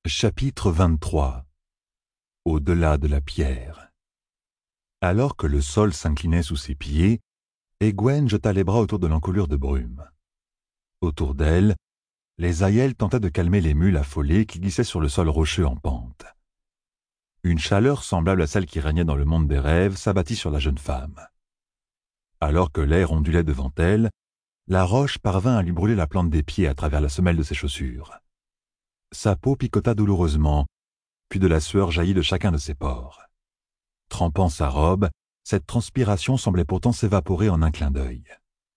Chapitre 23. Au-delà de la pierre. Alors que le sol s'inclinait sous ses pieds, Egwene jeta les bras autour de l'encolure de brume. Autour d'elle, les aïels tentaient de calmer les mules affolées qui glissaient sur le sol rocheux en pente. Une chaleur semblable à celle qui régnait dans le monde des rêves s'abattit sur la jeune femme. Alors que l'air ondulait devant elle, la roche parvint à lui brûler la plante des pieds à travers la semelle de ses chaussures. Sa peau picota douloureusement, puis de la sueur jaillit de chacun de ses pores. Trempant sa robe, cette transpiration semblait pourtant s'évaporer en un clin d'œil.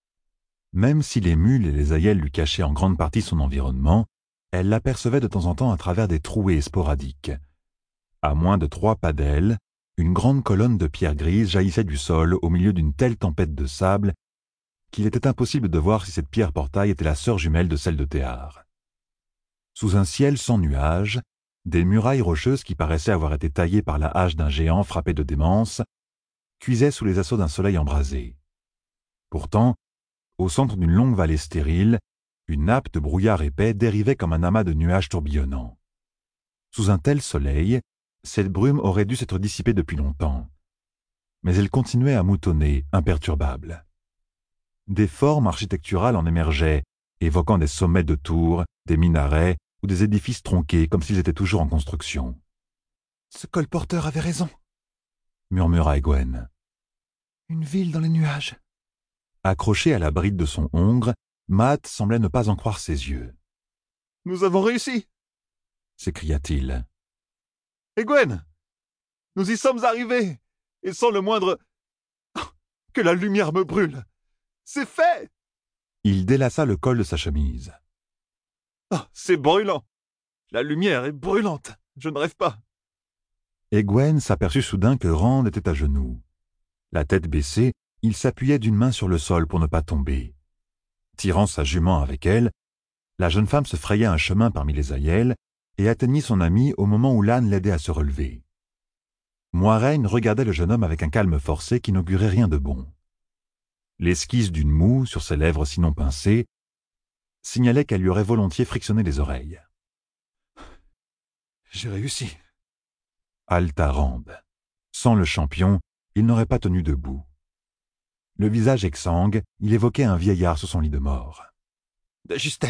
Même si les mules et les aïels lui cachaient en grande partie son environnement, elle l'apercevait de temps en temps à travers des trouées sporadiques. À moins de 3 pas d'elle, une grande colonne de pierre grise jaillissait du sol au milieu d'une telle tempête de sable qu'il était impossible de voir si cette pierre portail était la sœur jumelle de celle de Théar. Sous un ciel sans nuages, des murailles rocheuses qui paraissaient avoir été taillées par la hache d'un géant frappé de démence cuisaient sous les assauts d'un soleil embrasé. Pourtant, au centre d'une longue vallée stérile, une nappe de brouillard épais dérivait comme un amas de nuages tourbillonnants. Sous un tel soleil, cette brume aurait dû s'être dissipée depuis longtemps. Mais elle continuait à moutonner, imperturbable. Des formes architecturales en émergeaient, évoquant des sommets de tours, des minarets ou des édifices tronqués comme s'ils étaient toujours en construction. « Ce colporteur avait raison, » murmura Egwene. « Une ville dans les nuages. » Accroché à la bride de son hongre, Matt semblait ne pas en croire ses yeux. « Nous avons réussi !» s'écria-t-il. « Egwene, nous y sommes arrivés, et sans le moindre... Que la lumière me brûle. C'est fait !» Il délaça le col de sa chemise. « Oh, c'est brûlant. La lumière est brûlante. Je ne rêve pas. » Egwene s'aperçut soudain que Rand était à genoux. La tête baissée, il s'appuyait d'une main sur le sol pour ne pas tomber. Tirant sa jument avec elle, la jeune femme se frayait un chemin parmi les aïels et atteignit son ami au moment où l'âne l'aidait à se relever. Moiraine regardait le jeune homme avec un calme forcé qui n'augurait rien de bon. L'esquisse d'une moue sur ses lèvres sinon pincées signalait qu'elle lui aurait volontiers frictionné les oreilles. « J'ai réussi. » haleta Rand. Sans le champion, il n'aurait pas tenu debout. Le visage exsangue, il évoquait un vieillard sur son lit de mort. « De justesse. »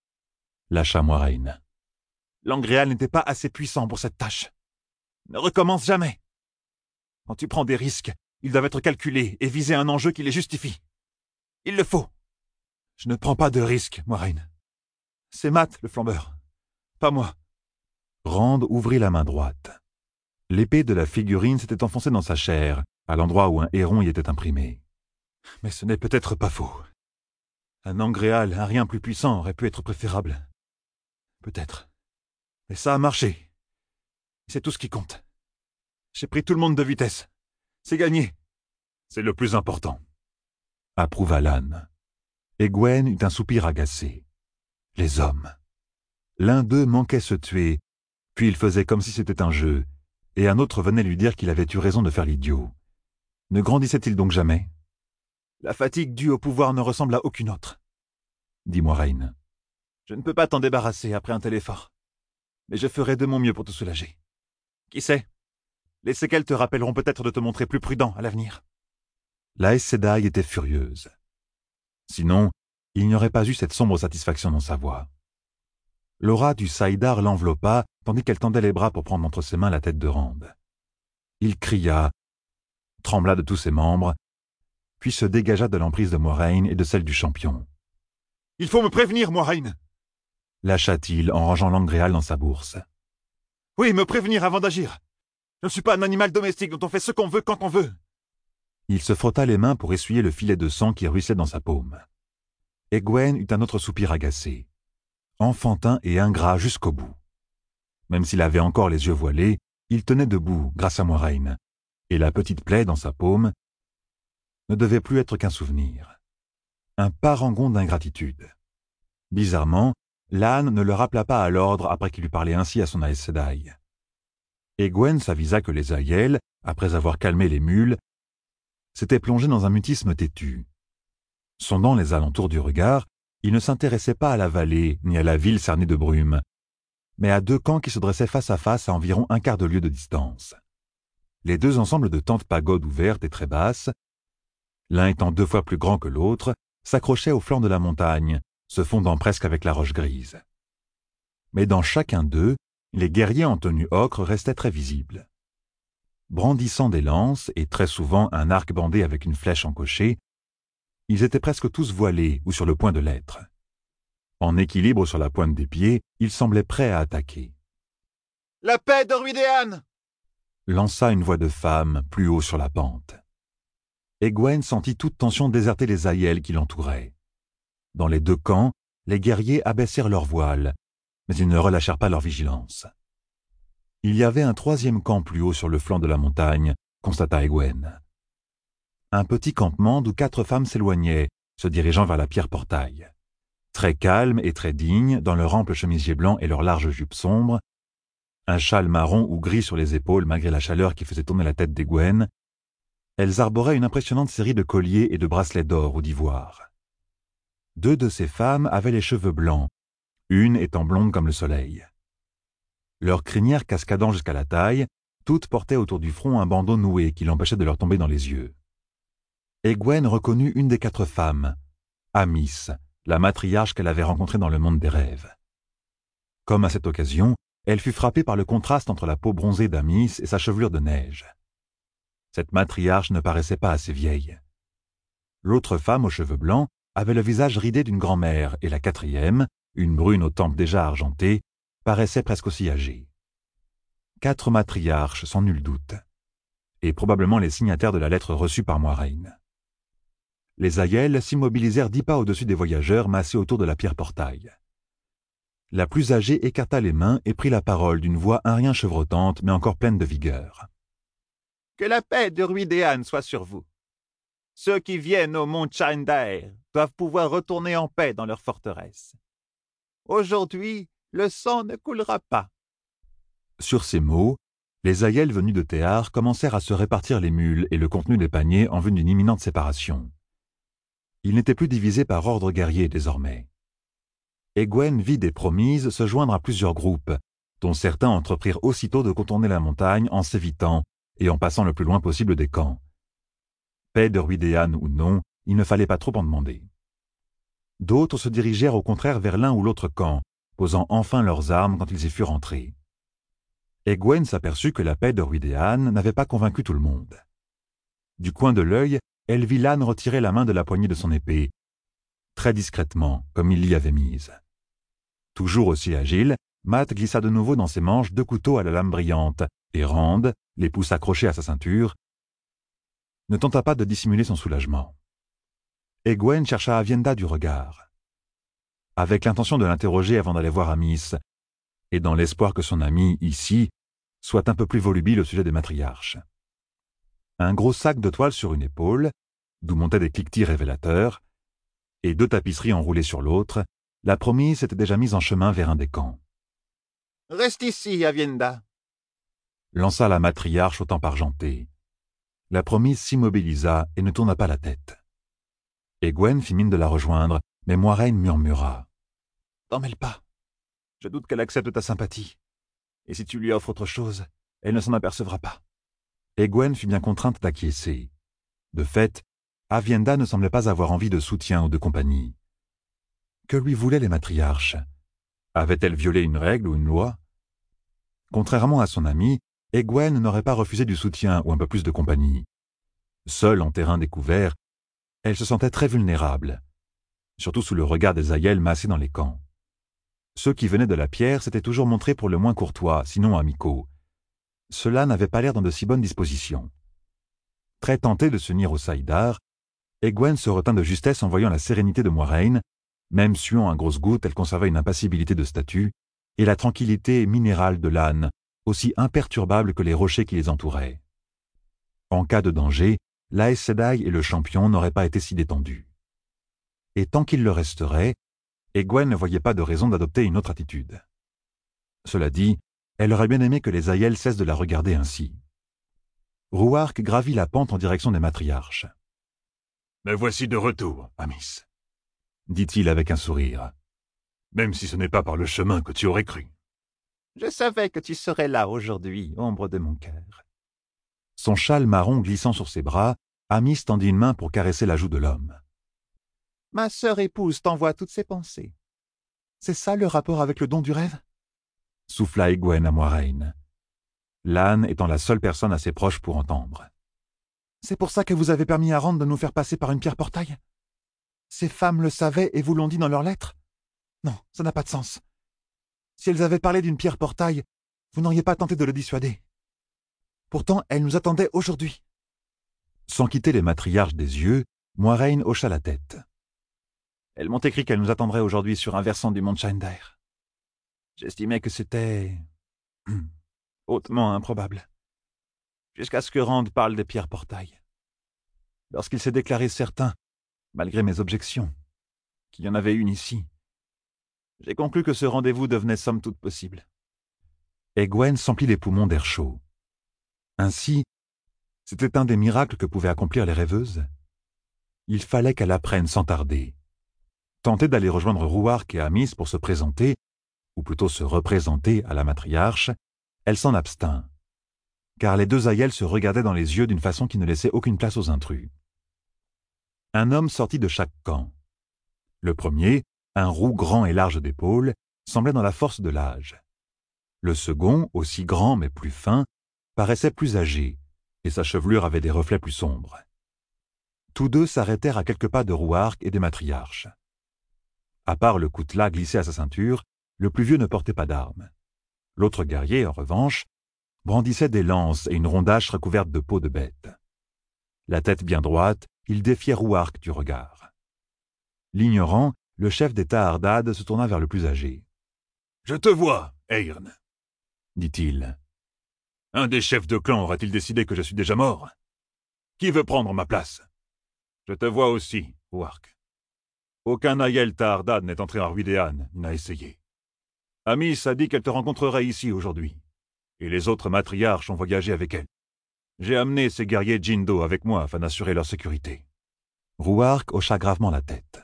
lâcha Moiraine. « L'Angréal n'était pas assez puissant pour cette tâche. Ne recommence jamais. Quand tu prends des risques, ils doivent être calculés et viser un enjeu qui les justifie. Il le faut. Je ne prends pas de risques, Moiraine. C'est Matt, le flambeur. Pas moi. » Rand ouvrit la main droite. L'épée de la figurine s'était enfoncée dans sa chair, à l'endroit où un héron y était imprimé. « Mais ce n'est peut-être pas faux. Un Angréal, un rien plus puissant, aurait pu être préférable. Peut-être. Mais ça a marché. C'est tout ce qui compte. J'ai pris tout le monde de vitesse. C'est gagné. C'est le plus important. » approuva l'âne. Egwene eut un soupir agacé. Les hommes. L'un d'eux manquait se tuer, puis il faisait comme si c'était un jeu, et un autre venait lui dire qu'il avait eu raison de faire l'idiot. Ne grandissait-il donc jamais? La fatigue due au pouvoir ne ressemble à aucune autre, dit Moiraine. Je ne peux pas t'en débarrasser après un tel effort, mais je ferai de mon mieux pour te soulager. Qui sait? Les séquelles te rappelleront peut-être de te montrer plus prudent à l'avenir. La Aes Sedai était furieuse. Sinon, il n'y aurait pas eu cette sombre satisfaction dans sa voix. L'aura du saïdar l'enveloppa, tandis qu'elle tendait les bras pour prendre entre ses mains la tête de Rand. Il cria, trembla de tous ses membres, puis se dégagea de l'emprise de Moiraine et de celle du champion. « Il faut me prévenir, Moiraine !» lâcha-t-il en rangeant l'Angréal dans sa bourse. « Oui, me prévenir avant d'agir. Je ne suis pas un animal domestique dont on fait ce qu'on veut quand on veut. » Il se frotta les mains pour essuyer le filet de sang qui ruisselait dans sa paume. Egwene eut un autre soupir agacé, enfantin et ingrat jusqu'au bout. Même s'il avait encore les yeux voilés, il tenait debout grâce à Moiraine, et la petite plaie dans sa paume ne devait plus être qu'un souvenir. Un parangon d'ingratitude. Bizarrement, l'âne ne le rappela pas à l'ordre après qu'il eut parlé ainsi à son Aes Sedai. Egwene s'avisa que les aïels, après avoir calmé les mules, s'étaient plongés dans un mutisme têtu. Sondant les alentours du regard, il ne s'intéressait pas à la vallée ni à la ville cernée de brume, mais à 2 camps qui se dressaient face à face à environ un quart de lieue de distance. Les 2 ensembles de tentes pagodes ouvertes et très basses, l'un étant 2 fois plus grand que l'autre, s'accrochaient au flanc de la montagne, se fondant presque avec la roche grise. Mais dans chacun d'eux, les guerriers en tenue ocre restaient très visibles. Brandissant des lances et très souvent un arc bandé avec une flèche encochée, ils étaient presque tous voilés ou sur le point de l'être. En équilibre sur la pointe des pieds, ils semblaient prêts à attaquer. « La paix de Ruidéan !» lança une voix de femme plus haut sur la pente. Egwene sentit toute tension déserter les aïels qui l'entouraient. Dans les 2 camps, les guerriers abaissèrent leurs voiles, mais ils ne relâchèrent pas leur vigilance. Il y avait un 3e camp plus haut sur le flanc de la montagne, constata Egwene. Un petit campement d'où 4 femmes s'éloignaient, se dirigeant vers la pierre portail. Très calmes et très dignes, dans leur ample chemisier blanc et leur large jupe sombre, un châle marron ou gris sur les épaules malgré la chaleur qui faisait tourner la tête d'Egwene, elles arboraient une impressionnante série de colliers et de bracelets d'or ou d'ivoire. 2 de ces femmes avaient les cheveux blancs, une étant blonde comme le soleil. Leurs crinières cascadant jusqu'à la taille, toutes portaient autour du front un bandeau noué qui l'empêchait de leur tomber dans les yeux. Egwene reconnut une des 4 femmes, Amys, la matriarche qu'elle avait rencontrée dans le monde des rêves. Comme à cette occasion, elle fut frappée par le contraste entre la peau bronzée d'Amys et sa chevelure de neige. Cette matriarche ne paraissait pas assez vieille. L'autre femme aux cheveux blancs avait le visage ridé d'une grand-mère et la 4e, une brune aux tempes déjà argentées, paraissait presque aussi âgée. 4 matriarches, sans nul doute, et probablement les signataires de la lettre reçue par Moiraine. Les aïels s'immobilisèrent 10 pas au-dessus des voyageurs massés autour de la pierre portail. La plus âgée écarta les mains et prit la parole d'une voix un rien chevrotante, mais encore pleine de vigueur. « Que la paix de Ruidéan soit sur vous. Ceux qui viennent au mont Chaendaer doivent pouvoir retourner en paix dans leur forteresse. Aujourd'hui, le sang ne coulera pas. » Sur ces mots, les aïels venus de Théar commencèrent à se répartir les mules et le contenu des paniers en vue d'une imminente séparation. Ils n'étaient plus divisés par ordre guerrier désormais. Egwene vit des promises se joindre à plusieurs groupes, dont certains entreprirent aussitôt de contourner la montagne en s'évitant et en passant le plus loin possible des camps. Paix de Ruidéan ou non, il ne fallait pas trop en demander. D'autres se dirigèrent au contraire vers l'un ou l'autre camp, posant enfin leurs armes quand ils y furent entrés. Egwene s'aperçut que la paix de Ruidéan n'avait pas convaincu tout le monde. Du coin de l'œil, elle vit l'âne retirer la main de la poignée de son épée, très discrètement, comme il l'y avait mise. Toujours aussi agile, Mat glissa de nouveau dans ses manches 2 couteaux à la lame brillante, et Rand, les pouces accrochés à sa ceinture, ne tenta pas de dissimuler son soulagement. Egwene chercha Aviendha du regard, avec l'intention de l'interroger avant d'aller voir Amys, et dans l'espoir que son ami, ici, soit un peu plus volubile au sujet des matriarches. Un gros sac de toile sur une épaule, d'où montaient des cliquetis révélateurs, et 2 tapisseries enroulées sur l'autre, la promise s'était déjà mise en chemin vers un des camps. « Reste ici, Aviendha. » lança la matriarche au tempe argenté. La promise s'immobilisa et ne tourna pas la tête. Egwene fit mine de la rejoindre, mais Moiraine murmura. « T'en mêle pas. Je doute qu'elle accepte ta sympathie. Et si tu lui offres autre chose, elle ne s'en apercevra pas. » Egwene fut bien contrainte d'acquiescer. De fait, Aviendha ne semblait pas avoir envie de soutien ou de compagnie. Que lui voulaient les matriarches? Avait-elle violé une règle ou une loi? Contrairement à son ami, Egwene n'aurait pas refusé du soutien ou un peu plus de compagnie. Seule en terrain découvert, elle se sentait très vulnérable, surtout sous le regard des aïels massés dans les camps. Ceux qui venaient de la pierre s'étaient toujours montrés pour le moins courtois, sinon amicaux. Cela n'avait pas l'air dans de si bonnes dispositions. Très tentée de s'unir aux Saïdar, Egwene se retint de justesse en voyant la sérénité de Moiraine, même suant à grosses gouttes, elle conservait une impassibilité de statue, et la tranquillité minérale de l'âne, aussi imperturbable que les rochers qui les entouraient. En cas de danger, l'Aes Sedai et le champion n'auraient pas été si détendus. Et tant qu'il le resterait, Egwene ne voyait pas de raison d'adopter une autre attitude. Cela dit, elle aurait bien aimé que les aïels cessent de la regarder ainsi. Rouark gravit la pente en direction des matriarches. « Me voici de retour, Amys, » dit-il avec un sourire. « Même si ce n'est pas par le chemin que tu aurais cru. » Je savais que tu serais là aujourd'hui, ombre de mon cœur. » Son châle marron glissant sur ses bras, Amis tendit une main pour caresser la joue de l'homme. « Ma sœur épouse t'envoie toutes ses pensées. » « C'est ça le rapport avec le don du rêve ?» souffla Egwene à Moiraine, Lan étant la seule personne assez proche pour entendre. « C'est pour ça que vous avez permis à Rand de nous faire passer par une pierre portail ? Ces femmes le savaient et vous l'ont dit dans leurs lettres ? Non, ça n'a pas de sens. Si elles avaient parlé d'une pierre portail, vous n'auriez pas tenté de le dissuader. Pourtant, elles nous attendaient aujourd'hui. » Sans quitter les matriarches des yeux, Moiraine hocha la tête. « Elles m'ont écrit qu'elles nous attendraient aujourd'hui sur un versant du mont Shaindar. J'estimais que c'était hautement improbable, jusqu'à ce que Rand parle des pierres portail. Lorsqu'il s'est déclaré certain, malgré mes objections, qu'il y en avait une ici, j'ai conclu que ce rendez-vous devenait somme toute possible. » Egwene s'emplit les poumons d'air chaud. Ainsi, c'était un des miracles que pouvaient accomplir les rêveuses. Il fallait qu'elle apprenne sans tarder. Tenter d'aller rejoindre Rhuarc et Amis pour se présenter, ou plutôt se représenter à la matriarche, elle s'en abstint, car les deux aïeuls se regardaient dans les yeux d'une façon qui ne laissait aucune place aux intrus. Un homme sortit de chaque camp. Le premier, un roux grand et large d'épaules, semblait dans la force de l'âge. Le second, aussi grand mais plus fin, paraissait plus âgé, et sa chevelure avait des reflets plus sombres. Tous deux s'arrêtèrent à quelques pas de Rhuarc et des matriarches. À part le coutelas glissé à sa ceinture, le plus vieux ne portait pas d'armes. L'autre guerrier, en revanche, brandissait des lances et une rondache recouverte de peau de bête. La tête bien droite, il défiait Rhuarc du regard. L'ignorant, le chef des Tahardad se tourna vers le plus âgé. « Je te vois, Aeyrn, » dit-il. « Un des chefs de clan aura-t-il décidé que je suis déjà mort? Qui veut prendre ma place? Je te vois aussi, Rhuarc. Aucun Aiel Tahardad n'est entré en Rhuidean, ni n'a essayé. Amis a dit qu'elle te rencontrerait ici aujourd'hui, et les autres matriarches ont voyagé avec elle. J'ai amené ces guerriers Jindo avec moi afin d'assurer leur sécurité. » Rhuarc hocha gravement la tête.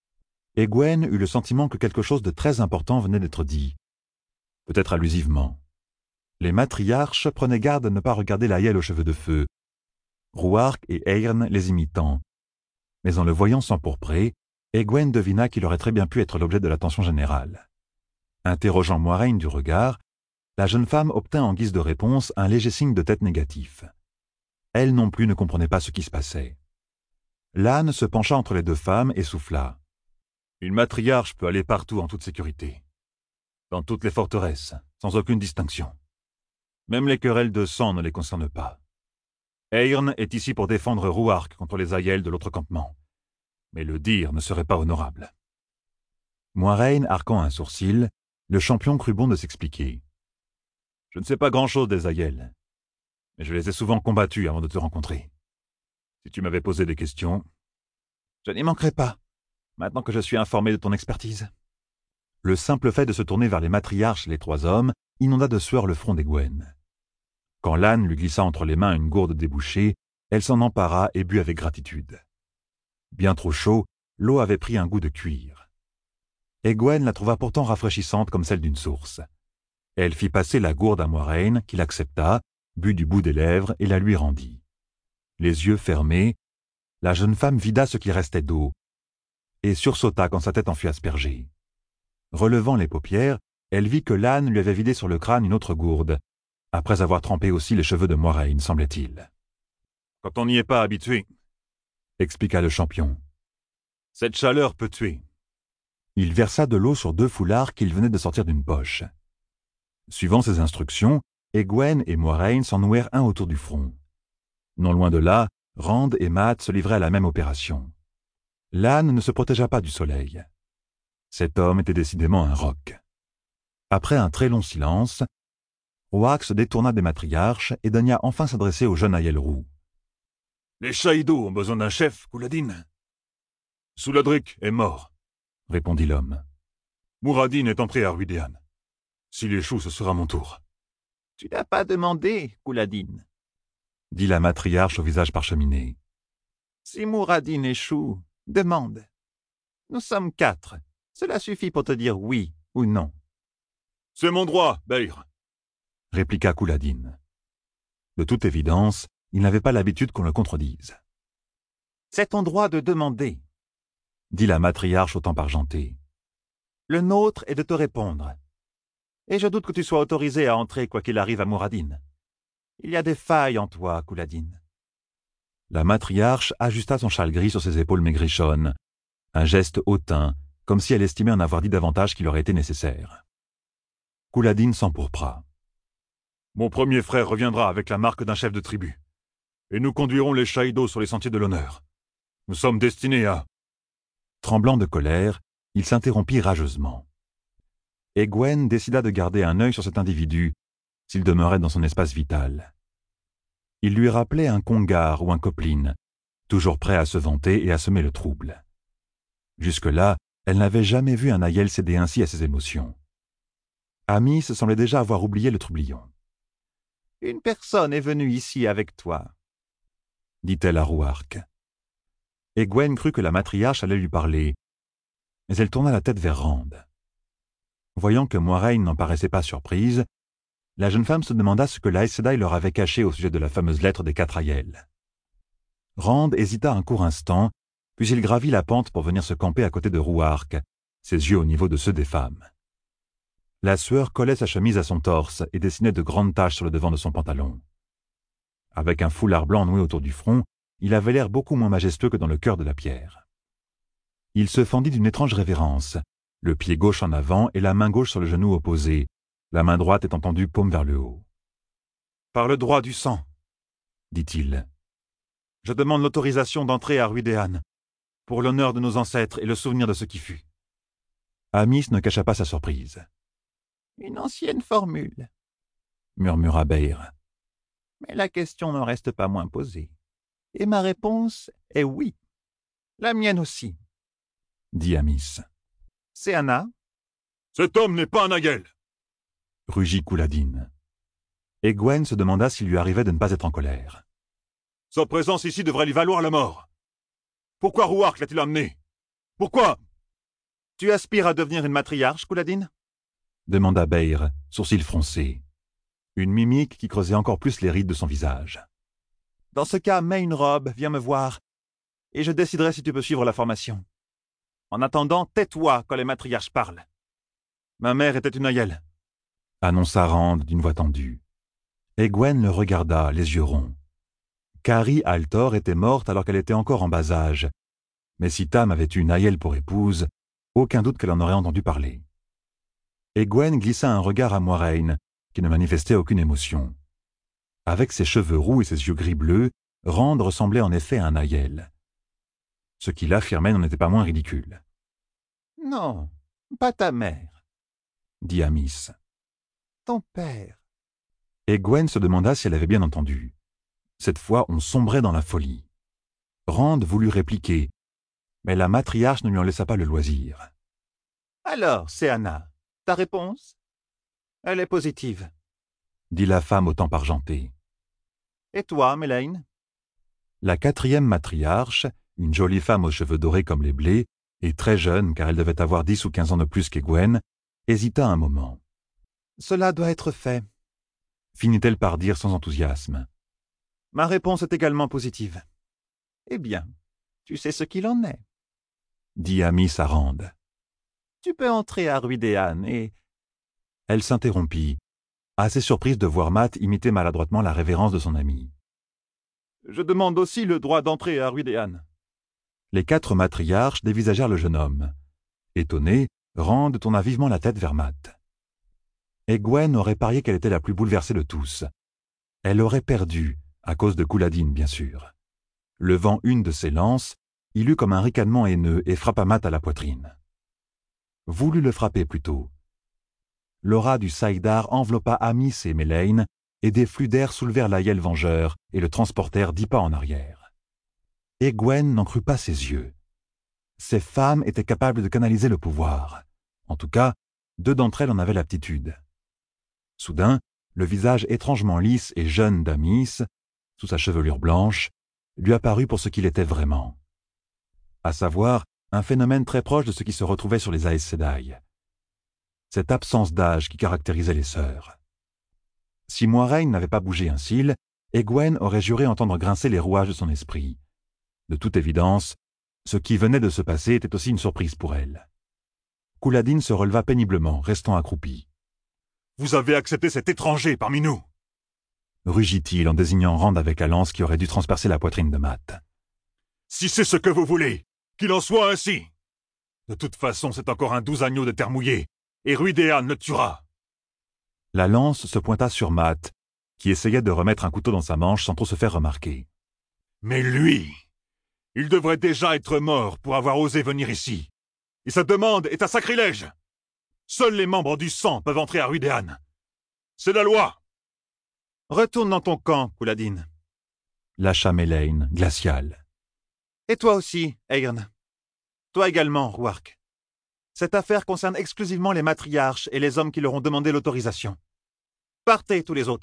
Egwene eut le sentiment que quelque chose de très important venait d'être dit, peut-être allusivement. Les matriarches prenaient garde de ne pas regarder l'Aiel aux cheveux de feu, Rhuarc et Aeyrn les imitant, mais en le voyant s'empourprer, Egwene devina qu'il aurait très bien pu être l'objet de l'attention générale. Interrogeant Moiraine du regard, la jeune femme obtint en guise de réponse un léger signe de tête négatif. Elle non plus ne comprenait pas ce qui se passait. Lan se pencha entre les deux femmes et souffla. « Une matriarche peut aller partout en toute sécurité, dans toutes les forteresses, sans aucune distinction. Même les querelles de sang ne les concernent pas. Aeyrn est ici pour défendre Rhuarc contre les Aiel de l'autre campement. Mais le dire ne serait pas honorable. » Moiraine arquant un sourcil, le champion crut bon de s'expliquer. « Je ne sais pas grand-chose des Aiel, mais je les ai souvent combattus avant de te rencontrer. Si tu m'avais posé des questions... » « Je n'y manquerai pas, maintenant que je suis informé de ton expertise. » Le simple fait de se tourner vers les matriarches et les trois hommes inonda de sueur le front d'Egwene. Quand Lan lui glissa entre les mains une gourde débouchée, elle s'en empara et but avec gratitude. Bien trop chaud, l'eau avait pris un goût de cuir. Egwene la trouva pourtant rafraîchissante comme celle d'une source. Elle fit passer la gourde à Moiraine, qui l'accepta, but du bout des lèvres et la lui rendit. Les yeux fermés, la jeune femme vida ce qu'il restait d'eau et sursauta quand sa tête en fut aspergée. Relevant les paupières, elle vit que Lan lui avait vidé sur le crâne une autre gourde, après avoir trempé aussi les cheveux de Moiraine, semblait-il. « Quand on n'y est pas habitué, » expliqua le champion, « cette chaleur peut tuer. » Il versa de l'eau sur deux foulards qu'il venait de sortir d'une poche. Suivant ses instructions, Egwene et Moiraine s'en nouèrent un autour du front. Non loin de là, Rand et Mat se livraient à la même opération. Lan ne se protégea pas du soleil. Cet homme était décidément un roc. Après un très long silence, Rhuarc se détourna des matriarches et daigna enfin s'adresser au jeune Aiel roux. « Les Shaido ont besoin d'un chef, Couladin. Souladric est mort, » répondit l'homme. « Muradin est entré à Rhuidean. S'il échoue, ce sera mon tour. »« Tu n'as pas demandé, Couladin, » dit la matriarche au visage parcheminé. « Si Muradin échoue, demande. Nous sommes 4. Cela suffit pour te dire oui ou non. » C'est mon droit, Beir, répliqua Couladine. De toute évidence, il n'avait pas l'habitude qu'on le contredise. C'est ton droit de demander, dit la matriarche au temple argenté. Le nôtre est de te répondre. Et je doute que tu sois autorisé à entrer quoi qu'il arrive à Mouradine. Il y a des failles en toi, Couladine. La matriarche ajusta son châle gris sur ses épaules maigrichonnes, un geste hautain, comme si elle estimait en avoir dit davantage qu'il aurait été nécessaire. Couladine s'empourpra. Mon premier frère reviendra avec la marque d'un chef de tribu, et nous conduirons les Shaïdos sur les sentiers de l'honneur. Nous sommes destinés à... Tremblant de colère, il s'interrompit rageusement. Egwene décida de garder un œil sur cet individu, s'il demeurait dans son espace vital. Il lui rappelait un Kongar ou un Coplin, toujours prêt à se vanter et à semer le trouble. Jusque-là, elle n'avait jamais vu un Aiel céder ainsi à ses émotions. Amis semblait déjà avoir oublié le troublion. « Une personne est venue ici avec toi, » dit-elle à Rouark. Egwene crut que la matriarche allait lui parler, mais elle tourna la tête vers Rand. Voyant que Moiraine n'en paraissait pas surprise, la jeune femme se demanda ce que la Aes Sedai leur avait caché au sujet de la fameuse lettre des 4 Aiels. Rand hésita un court instant, puis il gravit la pente pour venir se camper à côté de Rouark, ses yeux au niveau de ceux des femmes. La sueur collait sa chemise à son torse et dessinait de grandes taches sur le devant de son pantalon. Avec un foulard blanc noué autour du front, il avait l'air beaucoup moins majestueux que dans le cœur de la pierre. Il se fendit d'une étrange révérence, le pied gauche en avant et la main gauche sur le genou opposé, la main droite étant tendue paume vers le haut. « Par le droit du sang, » dit-il. « Je demande l'autorisation d'entrer à Ruidéan, pour l'honneur de nos ancêtres et le souvenir de ce qui fut. » Amis ne cacha pas sa surprise. « Une ancienne formule, » murmura Beir. « Mais la question n'en reste pas moins posée. Et ma réponse est oui. La mienne aussi, » dit Amis. « Seana ?»« Cet homme n'est pas un Aiel !» rugit Couladine. Egwene se demanda s'il lui arrivait de ne pas être en colère. Sa présence ici devrait lui valoir la mort. Pourquoi Rouark l'a-t-il amené? Pourquoi? Tu aspires à devenir une matriarche, Couladine? Demanda Beir, sourcils froncés. Une mimique qui creusait encore plus les rides de son visage. Dans ce cas, mets une robe, viens me voir, et je déciderai si tu peux suivre la formation. En attendant, tais-toi quand les matriarches parlent. Ma mère était une Aiel, annonça Rand d'une voix tendue. Egwene le regarda, les yeux ronds. Kari Altor était morte alors qu'elle était encore en bas âge, mais si Tam avait eu une Aiel pour épouse, aucun doute qu'elle en aurait entendu parler. Egwene glissa un regard à Moiraine, qui ne manifestait aucune émotion. Avec ses cheveux roux et ses yeux gris-bleus, Rand ressemblait en effet à un Aiel. Ce qu'il affirmait n'en était pas moins ridicule. « Non, pas ta mère, » dit Amis. « Ton père. » Egwene se demanda si elle avait bien entendu. Cette fois, on sombrait dans la folie. Rand voulut répliquer, mais la matriarche ne lui en laissa pas le loisir. « Alors, Seana, ta réponse? Elle est positive, » dit la femme au temple argenté. « Et toi, Melaine? » La 4e matriarche, une jolie femme aux cheveux dorés comme les blés, et très jeune car elle devait avoir 10 ou 15 ans de plus qu'Egwene, hésita un moment. « Cela doit être fait, » finit-elle par dire sans enthousiasme. « Ma réponse est également positive. »« Eh bien, tu sais ce qu'il en est, » dit Amis à Rand. « Tu peux entrer à Ruidéan et... » Elle s'interrompit, assez surprise de voir Matt imiter maladroitement la révérence de son ami. « Je demande aussi le droit d'entrer à Ruidéan. » Les 4 matriarches dévisagèrent le jeune homme. Étonné, Rand tourna vivement la tête vers Matt. Egwene aurait parié qu'elle était la plus bouleversée de tous. Elle aurait perdu, à cause de Couladine, bien sûr. Levant une de ses lances, il eut comme un ricanement haineux et frappa Matt à la poitrine. Voulut le frapper plutôt. L'aura du Saïdar enveloppa Amis et Melaine, et des flux d'air soulevèrent l'Aiel vengeur et le transportèrent 10 pas en arrière. Egwene n'en crut pas ses yeux. Ces femmes étaient capables de canaliser le pouvoir. En tout cas, 2 d'entre elles en avaient l'aptitude. Soudain, le visage étrangement lisse et jeune d'Amis, sous sa chevelure blanche, lui apparut pour ce qu'il était vraiment. À savoir, un phénomène très proche de ce qui se retrouvait sur les Aes Sedai. cette absence d'âge qui caractérisait les sœurs. Si Moiraine n'avait pas bougé un cil, Egwene aurait juré entendre grincer les rouages de son esprit. De toute évidence, ce qui venait de se passer était aussi une surprise pour elle. Couladin se releva péniblement, restant accroupi. « Vous avez accepté cet étranger parmi nous !» rugit-il en désignant Rand avec la lance qui aurait dû transpercer la poitrine de Mat. « Si c'est ce que vous voulez, qu'il en soit ainsi. De toute façon, c'est encore un 12 agneaux de terre mouillée, et Rhuydéane le tuera. » La lance se pointa sur Mat, qui essayait de remettre un couteau dans sa manche sans trop se faire remarquer. « Mais lui, il devrait déjà être mort pour avoir osé venir ici. Et sa demande est un sacrilège. Seuls les membres du sang peuvent entrer à Rhuydéane. C'est la loi. » « Retourne dans ton camp, Couladin. » lâcha Melaine, glaciale. « Et toi aussi, Aeyrn. Toi également, Rhuarc. Cette affaire concerne exclusivement les matriarches et les hommes qui leur ont demandé l'autorisation. Partez, tous les autres. »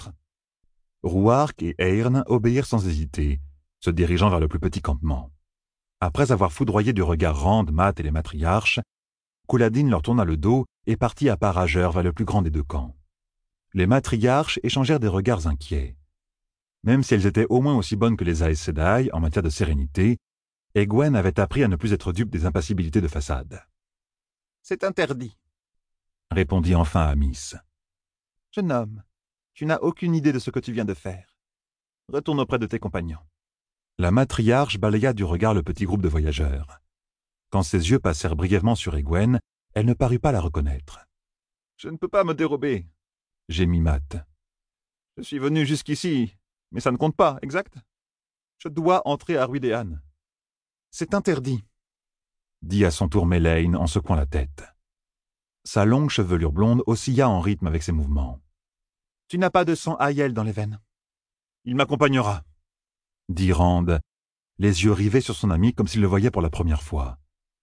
Rhuarc et Aeyrn obéirent sans hésiter, se dirigeant vers le plus petit campement. Après avoir foudroyé du regard Rand, Mat et les matriarches, Couladin leur tourna le dos et partit à pas rageur vers le plus grand des deux camps. Les matriarches échangèrent des regards inquiets. Même si elles étaient au moins aussi bonnes que les Aes Sedai en matière de sérénité, Egwene avait appris à ne plus être dupe des impassibilités de façade. « C'est interdit, » répondit enfin Amys. « Jeune homme, tu n'as aucune idée de ce que tu viens de faire. Retourne auprès de tes compagnons. » La matriarche balaya du regard le petit groupe de voyageurs. Quand ses yeux passèrent brièvement sur Egwene, elle ne parut pas la reconnaître. « Je ne peux pas me dérober, » gémit Mat. « Je suis venu jusqu'ici, mais ça ne compte pas, exact? Je dois entrer à Rhuydéane. C'est interdit, » dit à son tour Melaine en secouant la tête. Sa longue chevelure blonde oscilla en rythme avec ses mouvements. « Tu n'as pas de sang Aiel dans les veines. Il m'accompagnera, » dit Rand, les yeux rivés sur son ami comme s'il le voyait pour la première fois.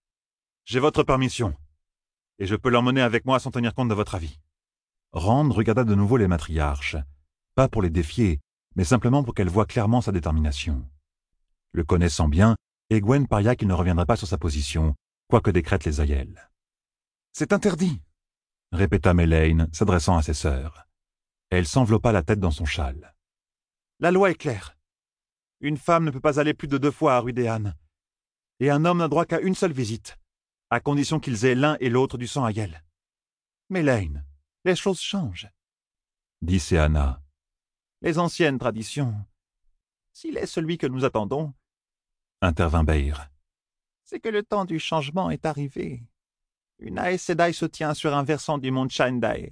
« J'ai votre permission, et je peux l'emmener avec moi sans tenir compte de votre avis. » Rand regarda de nouveau les matriarches, pas pour les défier, mais simplement pour qu'elles voient clairement sa détermination. Le connaissant bien, Egwene paria qu'il ne reviendrait pas sur sa position, quoi que décrètent les Aiel. « C'est interdit, » répéta Melaine, s'adressant à ses sœurs. Elle s'enveloppa la tête dans son châle. « La loi est claire. Une femme ne peut pas aller plus de 2 fois à Rhuydéane, et un homme n'a droit qu'à une seule visite, à condition qu'ils aient l'un et l'autre du sang Aiel. Melaine, les choses changent, » dit Seana. « Les anciennes traditions, s'il est celui que nous attendons, » intervint Beir. « c'est que le temps du changement est arrivé. Une Aes Sedai se tient sur un versant du mont Shandair.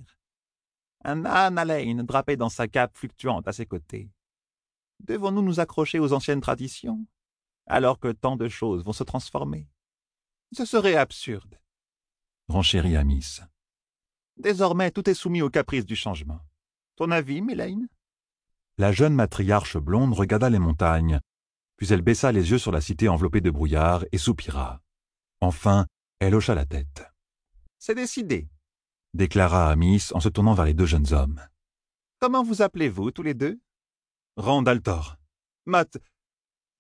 Un Nahan Alain drapé dans sa cape fluctuante à ses côtés. Devons-nous nous accrocher aux anciennes traditions, alors que tant de choses vont se transformer? Ce serait absurde. » renchérit Amys. « Désormais, tout est soumis aux caprices du changement. Ton avis, Melaine ?» La jeune matriarche blonde regarda les montagnes, puis elle baissa les yeux sur la cité enveloppée de brouillard et soupira. Enfin, elle hocha la tête. « C'est décidé, » déclara Amys en se tournant vers les 2 jeunes hommes. « Comment vous appelez-vous, tous les deux? »« Rand Altor. Mat Cotton. »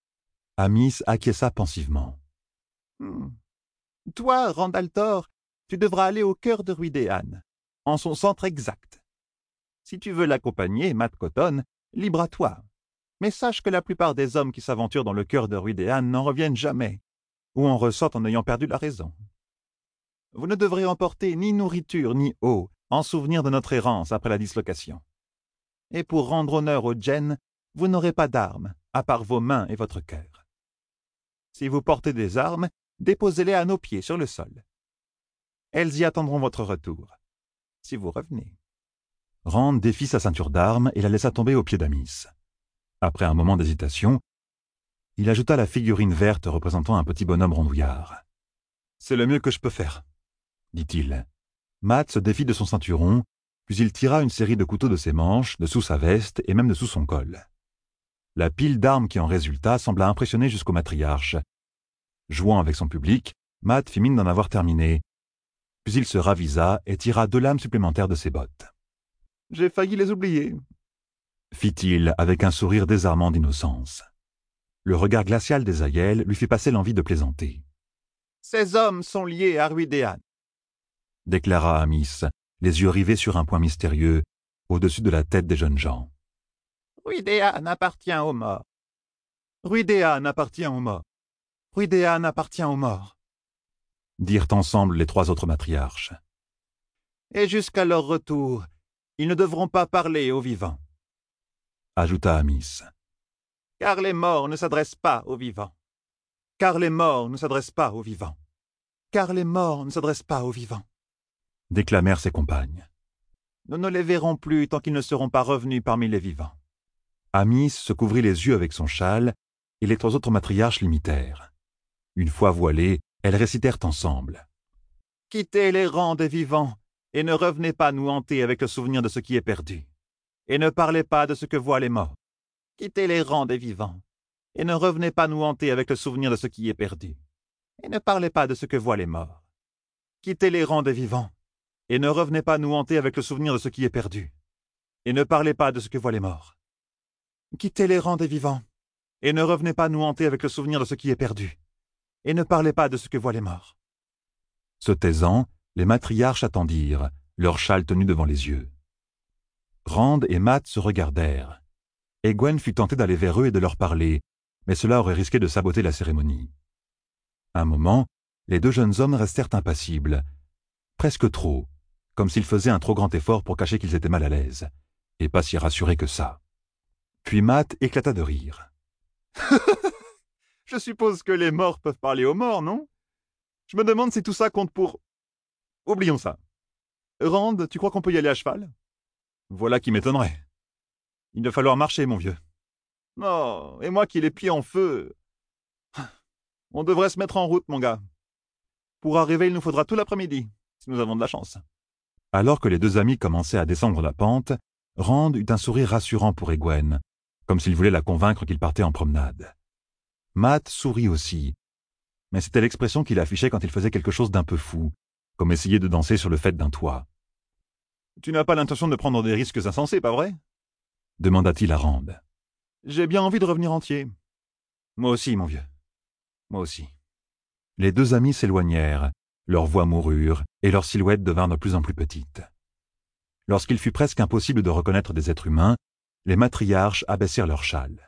Amys acquiesça pensivement. « Toi, Rand Altor, tu devras aller au cœur de Rhuydéane, en son centre exact. Si tu veux l'accompagner, Mat Cotton, libre à toi. Mais sache que la plupart des hommes qui s'aventurent dans le cœur de Rhuydéane n'en reviennent jamais, ou en ressortent en ayant perdu la raison. Vous ne devrez emporter ni nourriture ni eau, en souvenir de notre errance après la dislocation. Et pour rendre honneur aux Djenn, vous n'aurez pas d'armes, à part vos mains et votre cœur. Si vous portez des armes, déposez-les à nos pieds sur le sol. Elles y attendront votre retour, si vous revenez. » Rand défit sa ceinture d'armes et la laissa tomber aux pieds d'Amys. Après un moment d'hésitation, il ajouta la figurine verte représentant un petit bonhomme rondouillard. « C'est le mieux que je peux faire, » dit-il. Mat se défit de son ceinturon, puis il tira une série de couteaux de ses manches, de sous sa veste et même de sous son col. La pile d'armes qui en résulta sembla impressionner jusqu'au matriarche. Jouant avec son public, Mat fit mine d'en avoir terminé, puis il se ravisa et tira 2 lames supplémentaires de ses bottes. « J'ai failli les oublier, » fit-il avec un sourire désarmant d'innocence. Le regard glacial des Aiel lui fit passer l'envie de plaisanter. « Ces hommes sont liés à Rhuydéane. déclara Amis, les yeux rivés sur un point mystérieux, au-dessus de la tête des jeunes gens. Ruidéan appartient aux morts. Ruidéan appartient aux morts. Ruidéan appartient aux morts. Dirent ensemble les 3 autres matriarches. Et jusqu'à leur retour, ils ne devront pas parler aux vivants. Ajouta Amis. Car les morts ne s'adressent pas aux vivants. Car les morts ne s'adressent pas aux vivants. Car les morts ne s'adressent pas aux vivants. Déclamèrent ses compagnes. Nous ne les verrons plus tant qu'ils ne seront pas revenus parmi les vivants. Amis se couvrit les yeux avec son châle, et les 3 autres matriarches l'imitèrent. Une fois voilées, elles récitèrent ensemble. Quittez les rangs des vivants, et ne revenez pas nous hanter avec le souvenir de ce qui est perdu. Et ne parlez pas de ce que voient les morts. Quittez les rangs des vivants, et ne revenez pas nous hanter avec le souvenir de ce qui est perdu. Et ne parlez pas de ce que voient les morts. Quittez les rangs des vivants, et ne revenez pas nous hanter avec le souvenir de ce qui est perdu. Et ne parlez pas de ce que voient les morts. Quittez les rangs des vivants, et ne revenez pas nous hanter avec le souvenir de ce qui est perdu. Et ne parlez pas de ce que voient les morts. Se taisant, les matriarches attendirent, leurs châles tenus devant les yeux. Rand et Mat se regardèrent. Egwene fut tentée d'aller vers eux et de leur parler, mais cela aurait risqué de saboter la cérémonie. Un moment, les 2 jeunes hommes restèrent impassibles, presque trop, comme s'ils faisaient un trop grand effort pour cacher qu'ils étaient mal à l'aise, et pas si rassurés que ça. Puis Mat éclata de rire. Je suppose que les morts peuvent parler aux morts, non? Je me demande si tout ça compte pour... Oublions ça. Rand, tu crois qu'on peut y aller à cheval? Voilà qui m'étonnerait. Il va falloir marcher, mon vieux. Oh, et moi qui ai les pieds en feu. On devrait se mettre en route, mon gars. Pour arriver, il nous faudra tout l'après-midi, si nous avons de la chance. Alors que les 2 amis commençaient à descendre la pente, Rand eut un sourire rassurant pour Egwene, comme s'il voulait la convaincre qu'il partait en promenade. Mat sourit aussi, mais c'était l'expression qu'il affichait quand il faisait quelque chose d'un peu fou, comme essayer de danser sur le faîte d'un toit. « Tu n'as pas l'intention de prendre des risques insensés, pas vrai ?» demanda-t-il à Rand. « J'ai bien envie de revenir entier. »« Moi aussi, mon vieux. Moi aussi. » Les 2 amis s'éloignèrent, leurs voix moururent, et leurs silhouettes devinrent de plus en plus petites. Lorsqu'il fut presque impossible de reconnaître des êtres humains, les matriarches abaissèrent leurs châles.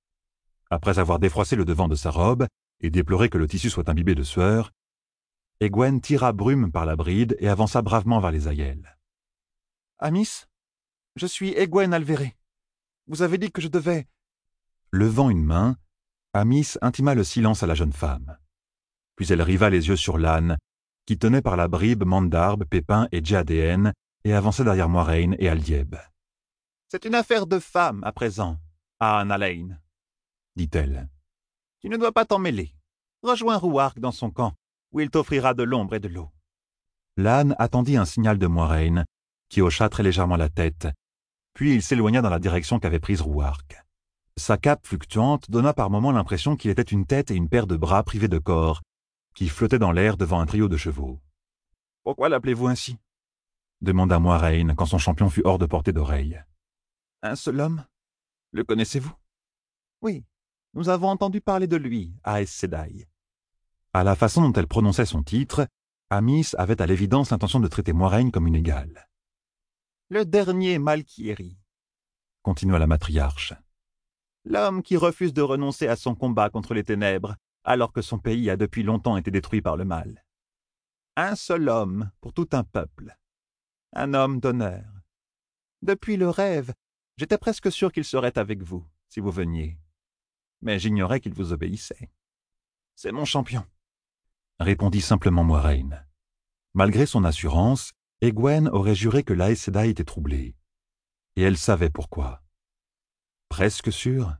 Après avoir défroissé le devant de sa robe et déploré que le tissu soit imbibé de sueur, Egwene tira Brume par la bride et avança bravement vers les aïeuls. « Amis, je suis Egwene Alvéré. Vous avez dit que je devais... » Levant une main, Amis intima le silence à la jeune femme. Puis elle riva les yeux sur l'âne, qui tenait par la bribe Mandarbe, Pépin et Djadéen, et avançait derrière Moiraine et Aldieb. « C'est une affaire de femme, à présent, Anne Alain, dit-elle. Tu ne dois pas t'en mêler. Rejoins Rouark dans son camp, où il t'offrira de l'ombre et de l'eau. » L'âne attendit un signal de Moiraine, qui hocha très légèrement la tête, puis il s'éloigna dans la direction qu'avait prise Rouark. Sa cape fluctuante donna par moments l'impression qu'il était une tête et une paire de bras privés de corps, qui flottaient dans l'air devant un trio de chevaux. « Pourquoi l'appelez-vous ainsi » demanda Moiraine quand son champion fut hors de portée d'oreille. « Un seul homme? Le connaissez-vous » ? ?»« Oui, nous avons entendu parler de lui à Aes Sedai. » À la façon dont elle prononçait son titre, Amis avait à l'évidence l'intention de traiter Moiraine comme une égale. « Le dernier Malkieri, » continua la matriarche. « L'homme qui refuse de renoncer à son combat contre les ténèbres, alors que son pays a depuis longtemps été détruit par le mal. Un seul homme pour tout un peuple. Un homme d'honneur. Depuis le rêve, j'étais presque sûr qu'il serait avec vous, si vous veniez. Mais j'ignorais qu'il vous obéissait. C'est mon champion, » répondit simplement Moiraine. Malgré son assurance, Egwene aurait juré que l'Aes Sedai était troublée. Et elle savait pourquoi. Presque sûre.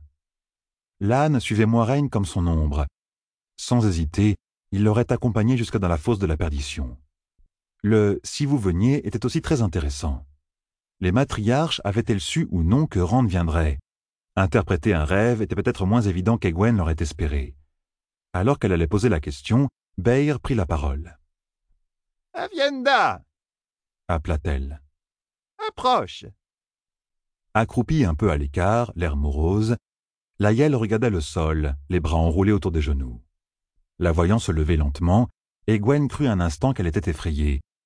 L'âne suivait Moiraine comme son ombre. Sans hésiter, il l'aurait accompagnée jusque dans la fosse de la perdition. Le « si vous veniez » était aussi très intéressant. Les matriarches avaient-elles su ou non que Rand viendrait? Interpréter un rêve était peut-être moins évident qu'Egwene l'aurait espéré. Alors qu'elle allait poser la question, Beir prit la parole. « Avienda » appela-t-elle. « Approche » Accroupie un peu à l'écart, l'air morose, l'Aïel regardait le sol, les bras enroulés autour des genoux. La voyant se lever lentement, Egwene crut un instant qu'elle était effrayée.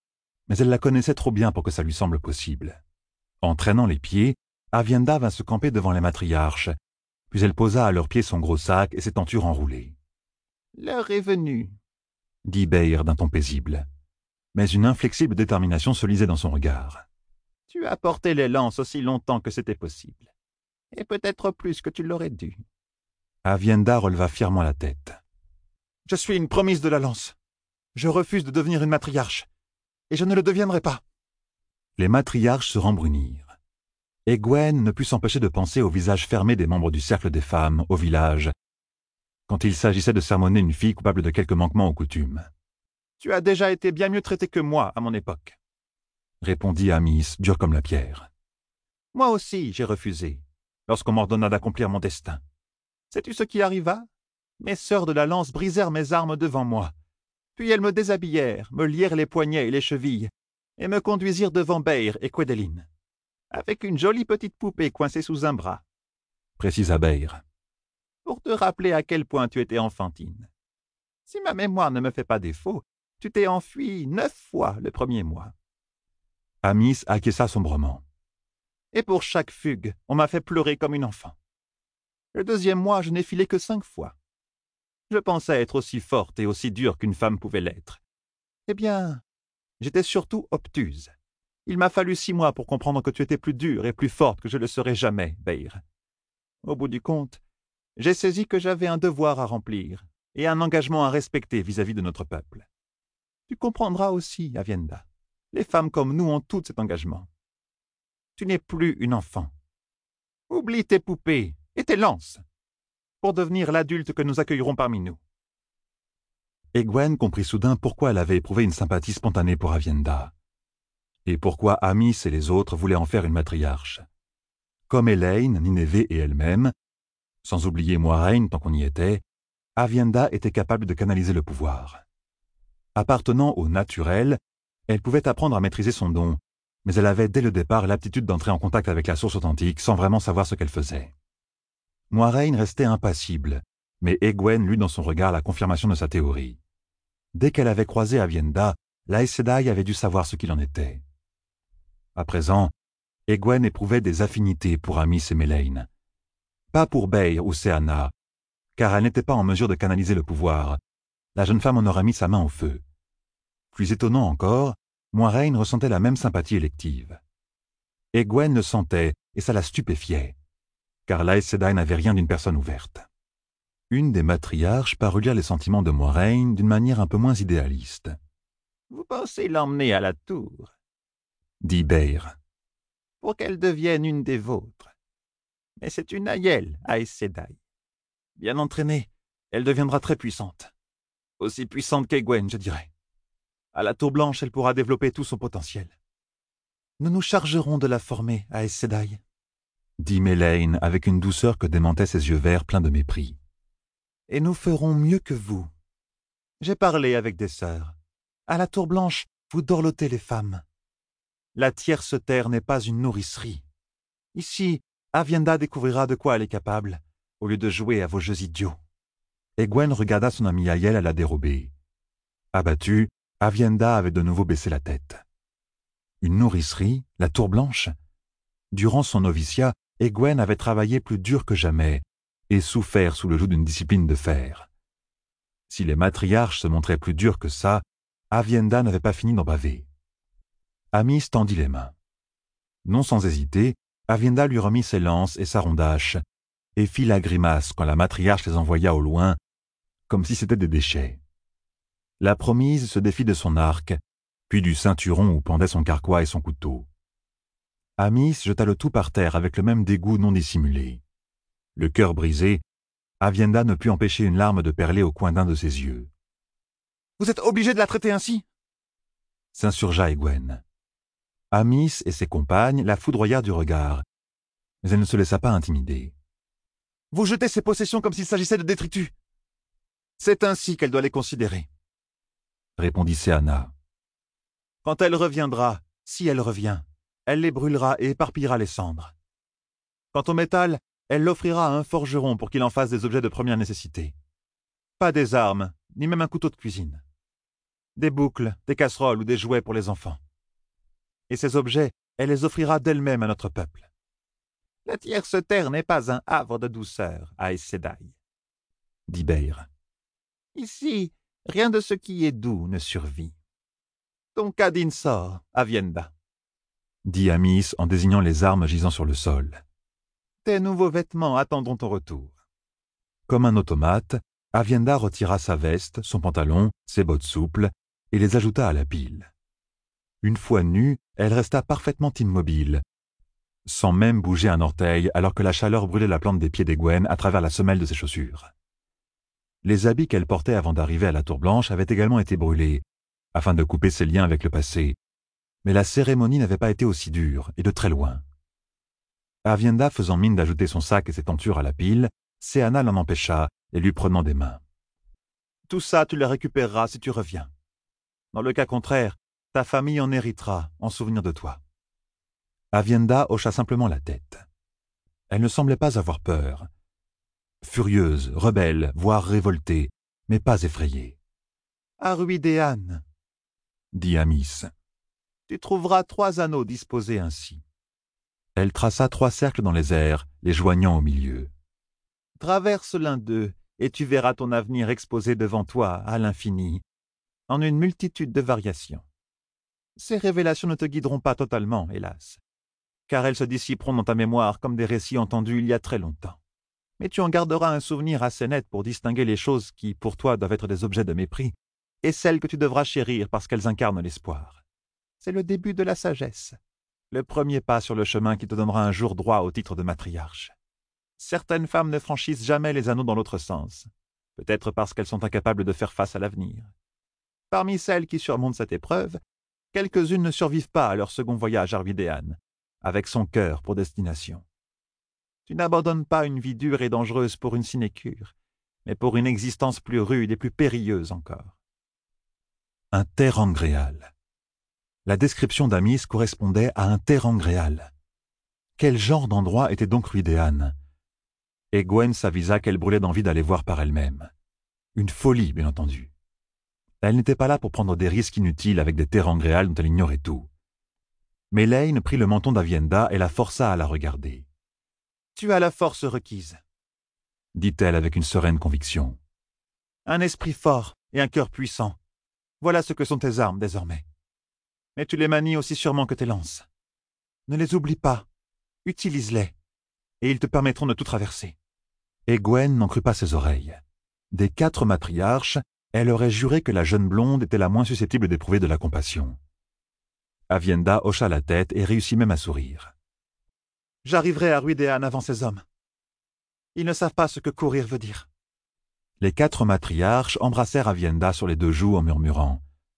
mais elle la connaissait trop bien pour que ça lui semble possible. En traînant les pieds, Aviendha vint se camper devant les matriarches, puis elle posa à leurs pieds son gros sac et ses tentures enroulées. « L'heure est venue, » dit Beyr d'un ton paisible, mais une inflexible détermination se lisait dans son regard. « Tu as porté les lances aussi longtemps que c'était possible, et peut-être plus que tu l'aurais dû. » Aviendha releva fièrement la tête. « Je suis une promise de la lance. Je refuse de devenir une matriarche, et je ne le deviendrai pas. » Les matriarches se rembrunirent. Egwene ne put s'empêcher de penser au visage fermé des membres du cercle des femmes, au village, quand il s'agissait de sermonner une fille coupable de quelque manquement aux coutumes. « Tu as déjà été bien mieux traité que moi à mon époque, » répondit Amys, dur comme la pierre. « Moi aussi, j'ai refusé, lorsqu'on m'ordonna d'accomplir mon destin. Sais-tu ce qui arriva? Mes sœurs de la lance brisèrent mes armes devant moi, puis elles me déshabillèrent, me lièrent les poignets et les chevilles, et me conduisirent devant Beyr et Gwendoline, avec une jolie petite poupée coincée sous un bras. » Précisa Beyr. « Pour te rappeler à quel point tu étais enfantine. Si ma mémoire ne me fait pas défaut, tu t'es enfui 9 fois le premier mois. » Amys acquiesça sombrement. « Et pour chaque fugue, on m'a fait pleurer comme une enfant. Le 2e mois, je n'ai filé que 5 fois. Je pensais être aussi forte et aussi dure qu'une femme pouvait l'être. Eh bien, j'étais surtout obtuse. Il m'a fallu 6 mois pour comprendre que tu étais plus dure et plus forte que je le serais jamais, Beyr. Au bout du compte, j'ai saisi que j'avais un devoir à remplir et un engagement à respecter vis-à-vis de notre peuple. Tu comprendras aussi, Aviendha. Les femmes comme nous ont toutes cet engagement. Tu n'es plus une enfant. Oublie tes poupées et tes lances pour devenir l'adulte que nous accueillerons parmi nous. » Egwene comprit soudain pourquoi elle avait éprouvé une sympathie spontanée pour Aviendha, et pourquoi Amys et les autres voulaient en faire une matriarche. Comme Elaine, Nineveh et elle-même, sans oublier Moiraine tant qu'on y était, Aviendha était capable de canaliser le pouvoir. Appartenant au naturel, elle pouvait apprendre à maîtriser son don, mais elle avait dès le départ l'aptitude d'entrer en contact avec la source authentique sans vraiment savoir ce qu'elle faisait. Moiraine restait impassible, mais Egwene lut dans son regard la confirmation de sa théorie. Dès qu'elle avait croisé Aviendha, la Aes Sedai avait dû savoir ce qu'il en était. À présent, Egwene éprouvait des affinités pour Amys et Melaine. Pas pour Beyr ou Seana, car elle n'était pas en mesure de canaliser le pouvoir. La jeune femme en aurait mis sa main au feu. Plus étonnant encore, Moiraine ressentait la même sympathie élective. Egwene le sentait, et ça la stupéfiait, car la Aes Sedai n'avait rien d'une personne ouverte. Une des matriarches parut lire les sentiments de Moiraine d'une manière un peu moins idéaliste. « Vous pensez l'emmener à la tour, » dit Beyr, « pour qu'elle devienne une des vôtres. Mais c'est une Aiel, Aes Sedai. Bien entraînée, elle deviendra très puissante. Aussi puissante qu'Egwene, je dirais. À la Tour Blanche, elle pourra développer tout son potentiel. Nous nous chargerons de la former, Aes Sedai, » dit Melaine avec une douceur que démentaient ses yeux verts pleins de mépris. « Et nous ferons mieux que vous. J'ai parlé avec des sœurs. À la Tour Blanche, vous dorlotez les femmes. La tierce terre n'est pas une nourricerie. Ici, Aviendha découvrira de quoi elle est capable, au lieu de jouer à vos jeux idiots. » Egwene regarda son amie Aiel à la dérobée. Abattue, Aviendha avait de nouveau baissé la tête. Une nourricerie, la Tour Blanche? Durant son noviciat, Egwene avait travaillé plus dur que jamais et souffert sous le joug d'une discipline de fer. Si les matriarches se montraient plus durs que ça, Aviendha n'avait pas fini d'en baver. Amys tendit les mains. Non sans hésiter, Aviendha lui remit ses lances et sa rondache, et fit la grimace quand la matriarche les envoya au loin, comme si c'était des déchets. La promise se défit de son arc, puis du ceinturon où pendaient son carquois et son couteau. Amys jeta le tout par terre avec le même dégoût non dissimulé. Le cœur brisé, Aviendha ne put empêcher une larme de perler au coin d'un de ses yeux. « Vous êtes obligé de la traiter ainsi ?» s'insurgea Egwene. Amys et ses compagnes la foudroyèrent du regard, mais elle ne se laissa pas intimider. « Vous jetez ses possessions comme s'il s'agissait de détritus. C'est ainsi qu'elle doit les considérer, » répondit Seana. « Quand elle reviendra, si elle revient, elle les brûlera et éparpillera les cendres. Quant au métal, elle l'offrira à un forgeron pour qu'il en fasse des objets de première nécessité. Pas des armes, ni même un couteau de cuisine. Des boucles, des casseroles ou des jouets pour les enfants. et ces objets, elle les offrira d'elle-même à notre peuple. La tierce terre n'est pas un havre de douceur à Aes Sedai, dit Beyr. Ici, rien de ce qui est doux ne survit. Ton Kadin sort, Avienda, dit Amis en désignant les armes gisant sur le sol. Tes nouveaux vêtements attendront ton retour. Comme un automate, Avienda retira sa veste, son pantalon, ses bottes souples, et les ajouta à la pile. Une fois nue, elle resta parfaitement immobile, sans même bouger un orteil alors que la chaleur brûlait la plante des pieds d'Egwene à travers la semelle de ses chaussures. Les habits qu'elle portait avant d'arriver à la Tour Blanche avaient également été brûlés, afin de couper ses liens avec le passé, mais la cérémonie n'avait pas été aussi dure, et de très loin. Avienda faisant mine d'ajouter son sac et ses tentures à la pile, Seana l'en empêcha et lui prenant des mains. « Tout ça, tu le récupéreras si tu reviens. Dans le cas contraire, ta famille en héritera en souvenir de toi. » Avienda hocha simplement la tête. Elle ne semblait pas avoir peur. Furieuse, rebelle, voire révoltée, mais pas effrayée. « Arwydéan, dit Amis, tu trouveras 3 anneaux disposés ainsi. » Elle traça 3 cercles dans les airs, les joignant au milieu. « Traverse l'un d'eux, et tu verras ton avenir exposé devant toi à l'infini, en une multitude de variations. Ces révélations ne te guideront pas totalement, hélas, car elles se dissiperont dans ta mémoire comme des récits entendus il y a très longtemps. Mais tu en garderas un souvenir assez net pour distinguer les choses qui, pour toi, doivent être des objets de mépris, et celles que tu devras chérir parce qu'elles incarnent l'espoir. C'est le début de la sagesse, le premier pas sur le chemin qui te donnera un jour droit au titre de matriarche. Certaines femmes ne franchissent jamais les anneaux dans l'autre sens, peut-être parce qu'elles sont incapables de faire face à l'avenir. Parmi celles qui surmontent cette épreuve, quelques-unes ne survivent pas à leur second voyage à Arwydéan, avec son cœur pour destination. Tu n'abandonnes pas une vie dure et dangereuse pour une sinécure, mais pour une existence plus rude et plus périlleuse encore. Un terrangréal. La description d'Amis correspondait à un terrangréal. Quel genre d'endroit était donc Rhuydéan? Egwene s'avisa qu'elle brûlait d'envie d'aller voir par elle-même. Une folie, bien entendu. Elle n'était pas là pour prendre des risques inutiles avec des terrangréals dont elle ignorait tout. Melaine prit le menton d'Avienda et la força à la regarder. « Tu as la force requise, » dit-elle avec une sereine conviction. « Un esprit fort et un cœur puissant. Voilà ce que sont tes armes désormais. Mais tu les manies aussi sûrement que tes lances. Ne les oublie pas, utilise-les, et ils te permettront de tout traverser. » Egwene n'en crut pas ses oreilles. Des 4 matriarches, elle aurait juré que la jeune blonde était la moins susceptible d'éprouver de la compassion. Avienda hocha la tête et réussit même à sourire. « J'arriverai à Rhuydéan avant ces hommes. Ils ne savent pas ce que courir veut dire. » Les 4 matriarches embrassèrent Avienda sur les 2 joues en murmurant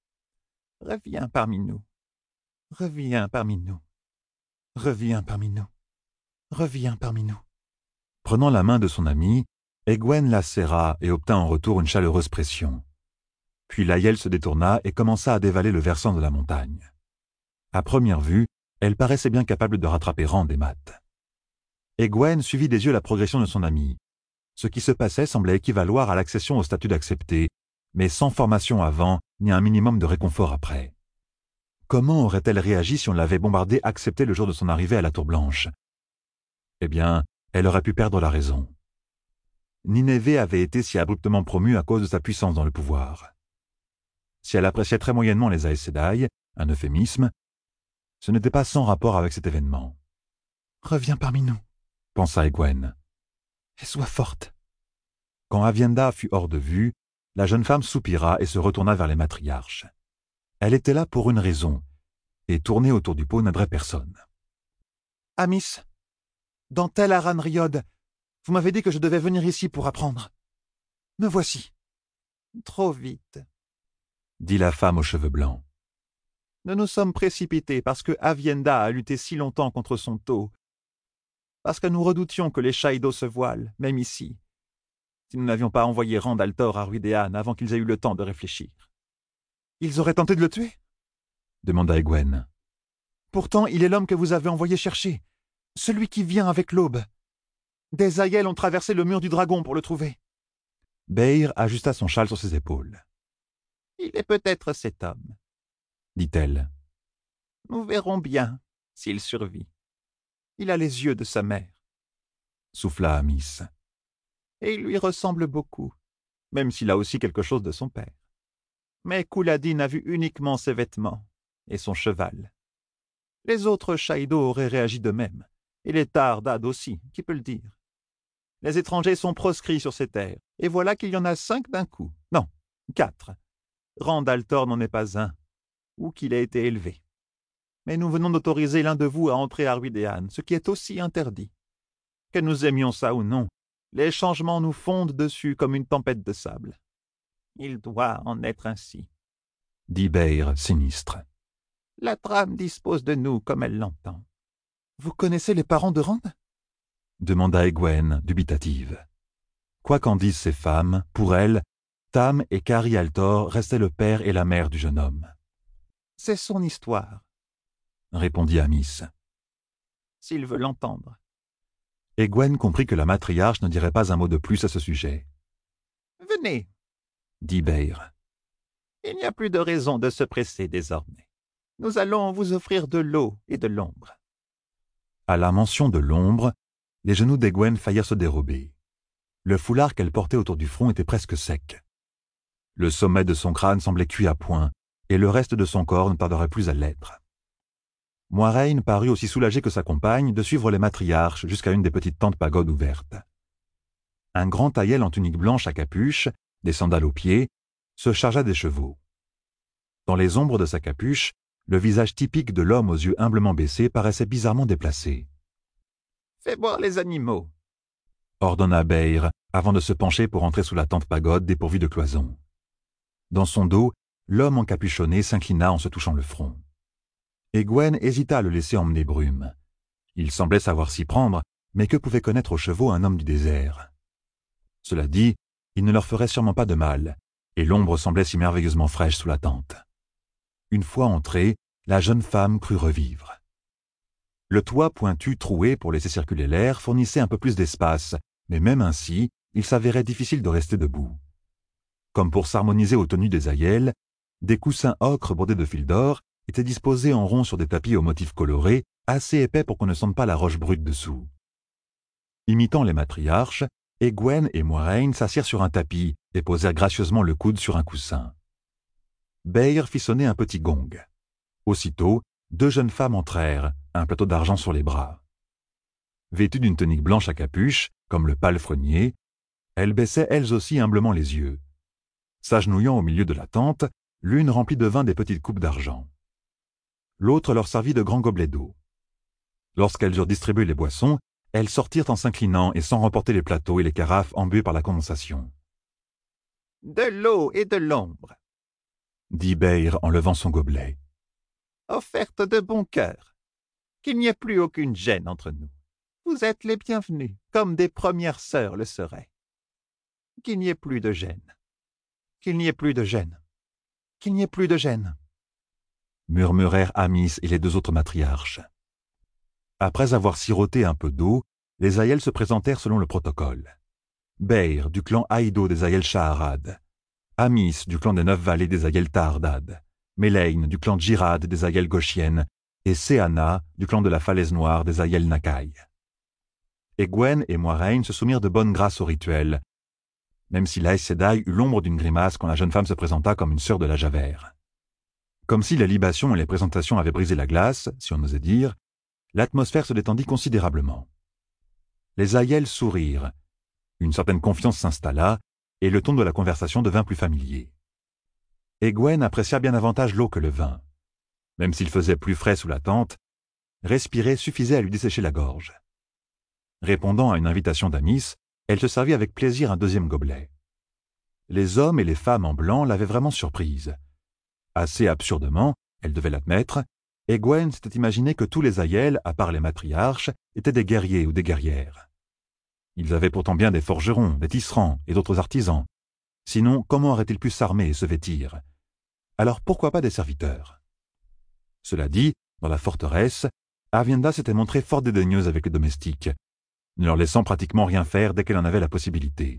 « Reviens parmi nous. Reviens parmi nous. Reviens parmi nous. Reviens parmi nous. » Prenant la main de son ami, Egwene la serra et obtint en retour une chaleureuse pression. Puis l'Aiel se détourna et commença à dévaler le versant de la montagne. À première vue, elle paraissait bien capable de rattraper Rand et Mat. Egwene suivit des yeux la progression de son ami. Ce qui se passait semblait équivaloir à l'accession au statut d'accepté, mais sans formation avant, ni un minimum de réconfort après. Comment aurait-elle réagi si on l'avait bombardée acceptée le jour de son arrivée à la Tour Blanche? Eh bien, elle aurait pu perdre la raison. Nineveh avait été si abruptement promue à cause de sa puissance dans le pouvoir. Si elle appréciait très moyennement les Aes Sedai, un euphémisme, ce n'était pas sans rapport avec cet événement. « Reviens parmi nous, » pensa Egwene, « et sois forte. » Quand Avienda fut hors de vue, la jeune femme soupira et se retourna vers les matriarches. Elle était là pour une raison, et tourner autour du pot n'aiderait personne. « Amis, dans Tel Aran Rhyod, vous m'avez dit que je devais venir ici pour apprendre. Me voici. »« Trop vite, » dit la femme aux cheveux blancs. « Nous nous sommes précipités parce que Avienda a lutté si longtemps contre son taux, parce que nous redoutions que les Shaido se voilent, même ici, si nous n'avions pas envoyé Rand al'Thor à Rhuydéan avant qu'ils aient eu le temps de réfléchir. »« Ils auraient tenté de le tuer ?» demanda Egwene. « Pourtant, il est l'homme que vous avez envoyé chercher, celui qui vient avec l'aube. Des Aiel ont traversé le mur du dragon pour le trouver. » Beyr ajusta son châle sur ses épaules. « Il est peut-être cet homme, » dit-elle. Nous verrons bien s'il survit. Il a les yeux de sa mère, souffla Amis. et il lui ressemble beaucoup, même s'il a aussi quelque chose de son père. Mais Couladin a vu uniquement ses vêtements et son cheval. Les autres Shaïdo auraient réagi de même, et les Tardad aussi, qui peut le dire. Les étrangers sont proscrits sur ces terres, et voilà qu'il y en a 5 d'un coup. Non, 4. Randaltor n'en est pas un, ou qu'il a été élevé. Mais nous venons d'autoriser l'un de vous à entrer à Ruidéan, ce qui est aussi interdit. Que nous aimions ça ou non, les changements nous fondent dessus comme une tempête de sable. Il doit en être ainsi, dit Beyr, sinistre. La trame dispose de nous comme elle l'entend. Vous connaissez les parents de Rand? Demanda Egwene, dubitative. Quoi qu'en disent ces femmes, pour elle, Tam et Kari Altor restaient le père et la mère du jeune homme. C'est son histoire, répondit Amis. s'il veut l'entendre. Egwene comprit que la matriarche ne dirait pas un mot de plus à ce sujet. Venez, dit Beyr. il n'y a plus de raison de se presser désormais. Nous allons vous offrir de l'eau et de l'ombre. À la mention de l'ombre, les genoux d'Egwene faillirent se dérober. Le foulard qu'elle portait autour du front était presque sec. Le sommet de son crâne semblait cuit à point, et le reste de son corps ne tarderait plus à l'être. Moiraine parut aussi soulagée que sa compagne de suivre les matriarches jusqu'à une des petites tentes pagodes ouvertes. Un grand taïel en tunique blanche à capuche, des sandales aux pieds, se chargea des chevaux. Dans les ombres de sa capuche, le visage typique de l'homme aux yeux humblement baissés paraissait bizarrement déplacé. « Fais boire les animaux !» ordonna Beyr, avant de se pencher pour entrer sous la tente pagode dépourvue de cloison. Dans son dos, l'homme encapuchonné s'inclina en se touchant le front. Egwene hésita à le laisser emmener Brume. Il semblait savoir s'y prendre, mais que pouvait connaître aux chevaux un homme du désert? Cela dit, il ne leur ferait sûrement pas de mal, et l'ombre semblait si merveilleusement fraîche sous la tente. Une fois entrée, la jeune femme crut revivre. Le toit pointu troué pour laisser circuler l'air fournissait un peu plus d'espace, mais même ainsi, il s'avérait difficile de rester debout. Comme pour s'harmoniser aux tenues des aïels, des coussins ocre bordés de fil d'or étaient disposés en rond sur des tapis aux motifs colorés, assez épais pour qu'on ne sente pas la roche brute dessous. Imitant les matriarches, Egwene et Moiraine s'assirent sur un tapis et posèrent gracieusement le coude sur un coussin. Beyr fit sonner un petit gong. Aussitôt, 2 jeunes femmes entrèrent, un plateau d'argent sur les bras. Vêtues d'une tunique blanche à capuche, comme le palefrenier, elles baissaient elles aussi humblement les yeux. S'agenouillant au milieu de la tente, l'une remplit de vin des petites coupes d'argent. L'autre leur servit de grands gobelets d'eau. Lorsqu'elles eurent distribué les boissons, elles sortirent en s'inclinant et sans remporter les plateaux et les carafes embuées par la condensation. « De l'eau et de l'ombre !» dit Beyr en levant son gobelet. « Offerte de bon cœur. Qu'il n'y ait plus aucune gêne entre nous. Vous êtes les bienvenus, comme des premières sœurs le seraient. Qu'il n'y ait plus de gêne. Qu'il n'y ait plus de gêne. Qu'il n'y ait plus de gêne. » murmurèrent Amis et les 2 autres matriarches. Après avoir siroté un peu d'eau, les aïels se présentèrent selon le protocole. Beyr, du clan Haïdo des aïels Shaharad, Amis, du clan des 9 vallées des aïels Tardad, Melaine, du clan Djirad des aïels Goshiennes, et Seana, du clan de la Falaise Noire des aïels Nakai. Egwene et Moiraine se soumirent de bonne grâce au rituel, même si l'Aes Sedai eut l'ombre d'une grimace quand la jeune femme se présenta comme une sœur de la Javert. Comme si les libations et les présentations avaient brisé la glace, si on osait dire, l'atmosphère se détendit considérablement. Les aïels sourirent, une certaine confiance s'installa, et le ton de la conversation devint plus familier. Egwene apprécia bien davantage l'eau que le vin. Même s'il faisait plus frais sous la tente, respirer suffisait à lui dessécher la gorge. Répondant à une invitation d'Amis, elle se servit avec plaisir un 2e gobelet. Les hommes et les femmes en blanc l'avaient vraiment surprise. Assez absurdement, elle devait l'admettre, Egwene s'était imaginé que tous les aïels, à part les matriarches, étaient des guerriers ou des guerrières. Ils avaient pourtant bien des forgerons, des tisserands et d'autres artisans. Sinon, comment auraient-ils pu s'armer et se vêtir? Alors pourquoi pas des serviteurs? Cela dit, dans la forteresse, Aviendha s'était montrée fort dédaigneuse avec les domestiques, ne leur laissant pratiquement rien faire dès qu'elle en avait la possibilité.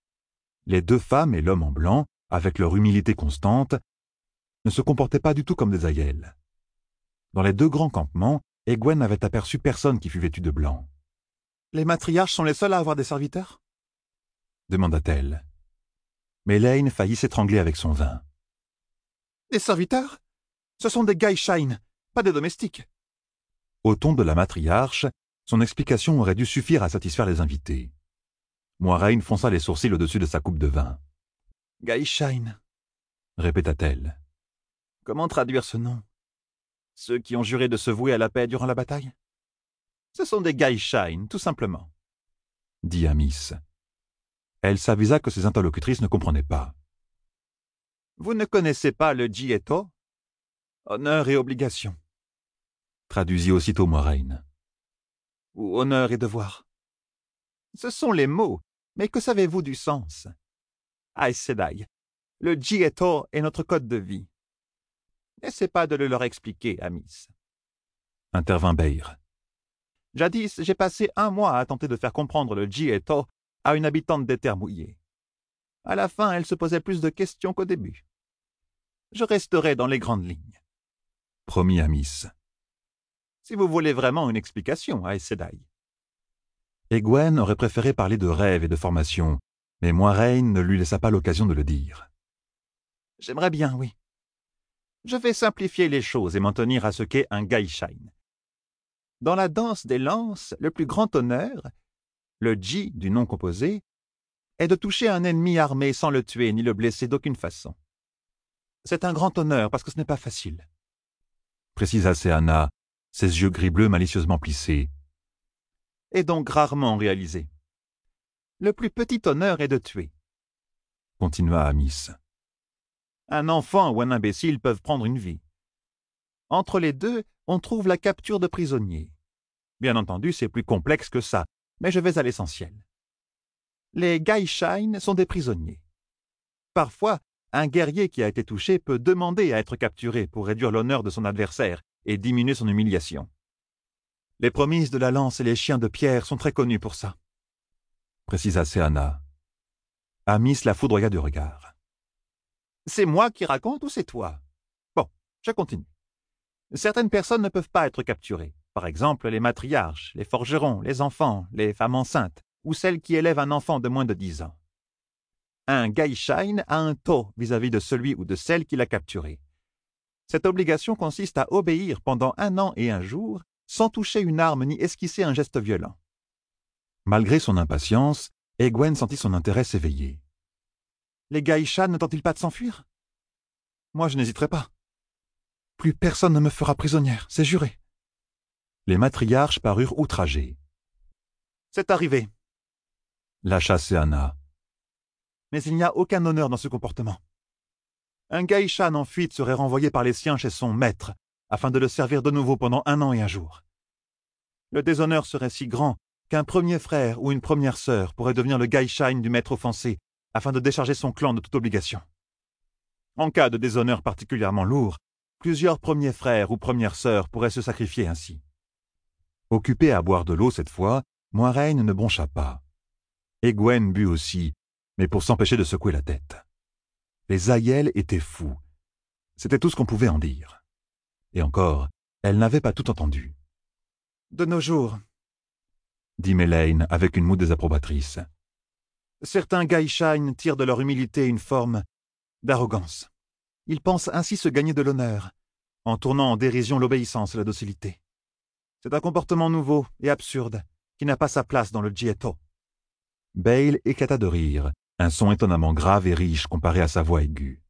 Les 2 femmes et l'homme en blanc, avec leur humilité constante, ne se comportaient pas du tout comme des aïels. Dans les deux grands campements, Egwene n'avait aperçu personne qui fût vêtu de blanc. « Les matriarches sont les seuls à avoir des serviteurs ?» demanda-t-elle. Mais Lane faillit s'étrangler avec son vin. « Des serviteurs? Ce sont des Gaishain, pas des domestiques. » Au ton de la matriarche, son explication aurait dû suffire à satisfaire les invités. Moiraine fonça les sourcils au-dessus de sa coupe de vin. « Gaishain » répéta-t-elle. « Comment traduire ce nom? Ceux qui ont juré de se vouer à la paix durant la bataille? Ce sont des Gaishain, tout simplement. » dit Amice. Elle s'avisa que ses interlocutrices ne comprenaient pas. « Vous ne connaissez pas le Jieto? Honneur et obligation. » traduisit aussitôt Moiraine. « Ou honneur et devoir. Ce sont les mots, mais que savez-vous du sens? Aes Sedai, le Jieto est notre code de vie. N'essaie pas de le leur expliquer, Amice. » intervint Beir. « Jadis, j'ai passé 1 mois à tenter de faire comprendre le Jieto à une habitante des terres mouillées. À la fin, elle se posait plus de questions qu'au début. Je resterai dans les grandes lignes. » promit Amice. « Si vous voulez vraiment une explication, Aes Sedai. » Egwene aurait préféré parler de rêve et de formation, mais Moiraine ne lui laissa pas l'occasion de le dire. « J'aimerais bien, oui. Je vais simplifier les choses et m'en tenir à ce qu'est un Gaishain. Dans la danse des lances, le plus grand honneur, le Ji du nom composé, est de toucher un ennemi armé sans le tuer ni le blesser d'aucune façon. C'est un grand honneur parce que ce n'est pas facile. » précisa Seana, ses yeux gris-bleus malicieusement plissés. « Et donc rarement réalisé. Le plus petit honneur est de tuer. » continua Amice. « Un enfant ou un imbécile peuvent prendre une vie. Entre les deux, on trouve la capture de prisonniers. Bien entendu, c'est plus complexe que ça, mais je vais à l'essentiel. Les Gaishain sont des prisonniers. Parfois, un guerrier qui a été touché peut demander à être capturé pour réduire l'honneur de son adversaire et diminuer son humiliation. Les promises de la lance et les chiens de pierre sont très connus pour ça. » précisa Seana. Amice la foudroya du regard. « C'est moi qui raconte ou c'est toi? Bon, je continue. Certaines personnes ne peuvent pas être capturées. Par exemple, les matriarches, les forgerons, les enfants, les femmes enceintes, ou celles qui élèvent un enfant de moins de 10 ans. Un Gaishain a un to vis-à-vis de celui ou de celle qui l'a capturé. Cette obligation consiste à obéir pendant 1 an et 1 jour, sans toucher une arme ni esquisser un geste violent. » Malgré son impatience, Egwene sentit son intérêt s'éveiller. « Les Gaishain ne tentent-ils pas de s'enfuir? Moi, je n'hésiterai pas. Plus personne ne me fera prisonnière, c'est juré. » Les matriarches parurent outragés. « C'est arrivé. » lâcha Seana. « Mais il n'y a aucun honneur dans ce comportement. Un Gaishain en fuite serait renvoyé par les siens chez son maître, afin de le servir de nouveau pendant 1 an et 1 jour. Le déshonneur serait si grand qu'un premier frère ou une première sœur pourrait devenir le Gaishain du maître offensé, afin de décharger son clan de toute obligation. En cas de déshonneur particulièrement lourd, plusieurs premiers frères ou premières sœurs pourraient se sacrifier ainsi. » Occupée à boire de l'eau cette fois, Moiraine ne broncha pas. Egwene but aussi, mais pour s'empêcher de secouer la tête. Les Aiel étaient fous. C'était tout ce qu'on pouvait en dire. Et encore, elle n'avait pas tout entendu. « De nos jours, » dit Melaine avec une moue désapprobatrice, « certains Gaishain tirent de leur humilité une forme d'arrogance. Ils pensent ainsi se gagner de l'honneur, en tournant en dérision l'obéissance et la docilité. C'est un comportement nouveau et absurde qui n'a pas sa place dans le Jieto. » Bail éclata de rire, un son étonnamment grave et riche comparé à sa voix aiguë.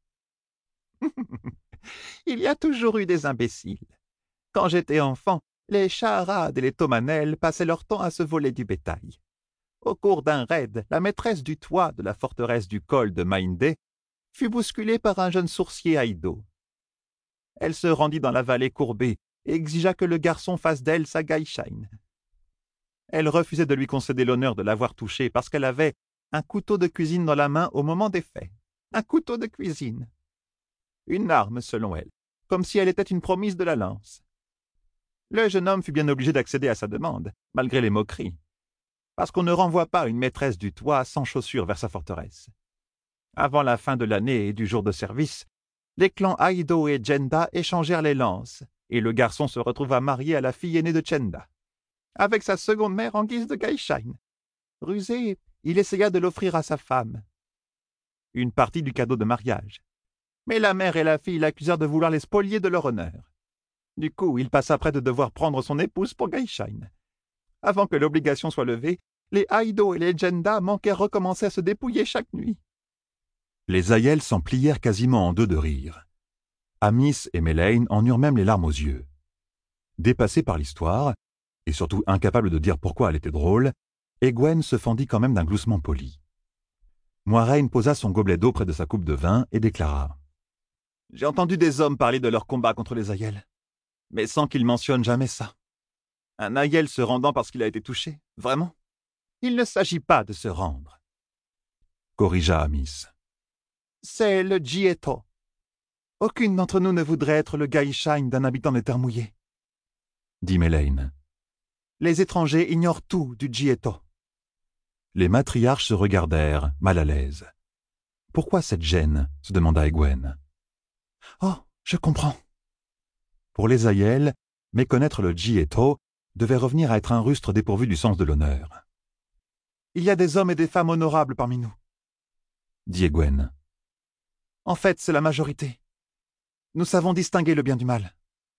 « Il y a toujours eu des imbéciles. Quand j'étais enfant, les Shaharades et les Tomanel passaient leur temps à se voler du bétail. Au cours d'un raid, la maîtresse du toit de la forteresse du col de Maïndé fut bousculée par un jeune sourcier Haïdo. Elle se rendit dans la vallée courbée et exigea que le garçon fasse d'elle sa Gaishain. Elle refusait de lui concéder l'honneur de l'avoir touchée parce qu'elle avait un couteau de cuisine dans la main au moment des faits. Un couteau de cuisine. Une arme, selon elle, comme si elle était une promise de la lance. Le jeune homme fut bien obligé d'accéder à sa demande, malgré les moqueries, parce qu'on ne renvoie pas une maîtresse du toit sans chaussures vers sa forteresse. Avant la fin de l'année et du jour de service, les clans Haïdo et Jenda échangèrent les lances et le garçon se retrouva marié à la fille aînée de Chenda, avec sa seconde mère en guise de Gaishain. Rusé, il essaya de l'offrir à sa femme. Une partie du cadeau de mariage. Mais la mère et la fille l'accusèrent de vouloir les spolier de leur honneur. Du coup, il passa près de devoir prendre son épouse pour Gaishain. Avant que l'obligation soit levée, les Aido et les Jenda manquèrent recommencer à se dépouiller chaque nuit. Les Aiel s'en plièrent quasiment en deux de rire. Amis et Melaine en eurent même les larmes aux yeux. Dépassés par l'histoire, et surtout incapable de dire pourquoi elle était drôle, Egwene se fendit quand même d'un gloussement poli. Moiraine posa son gobelet d'eau près de sa coupe de vin et déclara « J'ai entendu des hommes parler de leur combat contre les Aiel, mais sans qu'ils mentionnent jamais ça. Un Aiel se rendant parce qu'il a été touché, vraiment? Il ne s'agit pas de se rendre. » corrigea Amis. « C'est le Jieto. Aucune d'entre nous ne voudrait être le Gaishain d'un habitant des terres mouillées. » dit Melaine. « Les étrangers ignorent tout du Jieto. » Les matriarches se regardèrent, mal à l'aise. « Pourquoi cette gêne ?» se demanda Egwene. « Oh, je comprends. » Pour les Aiel, méconnaître le Jieto devait revenir à être un rustre dépourvu du sens de l'honneur. « Il y a des hommes et des femmes honorables parmi nous, » dit Egwene. « En fait, c'est la majorité. Nous savons distinguer le bien du mal. »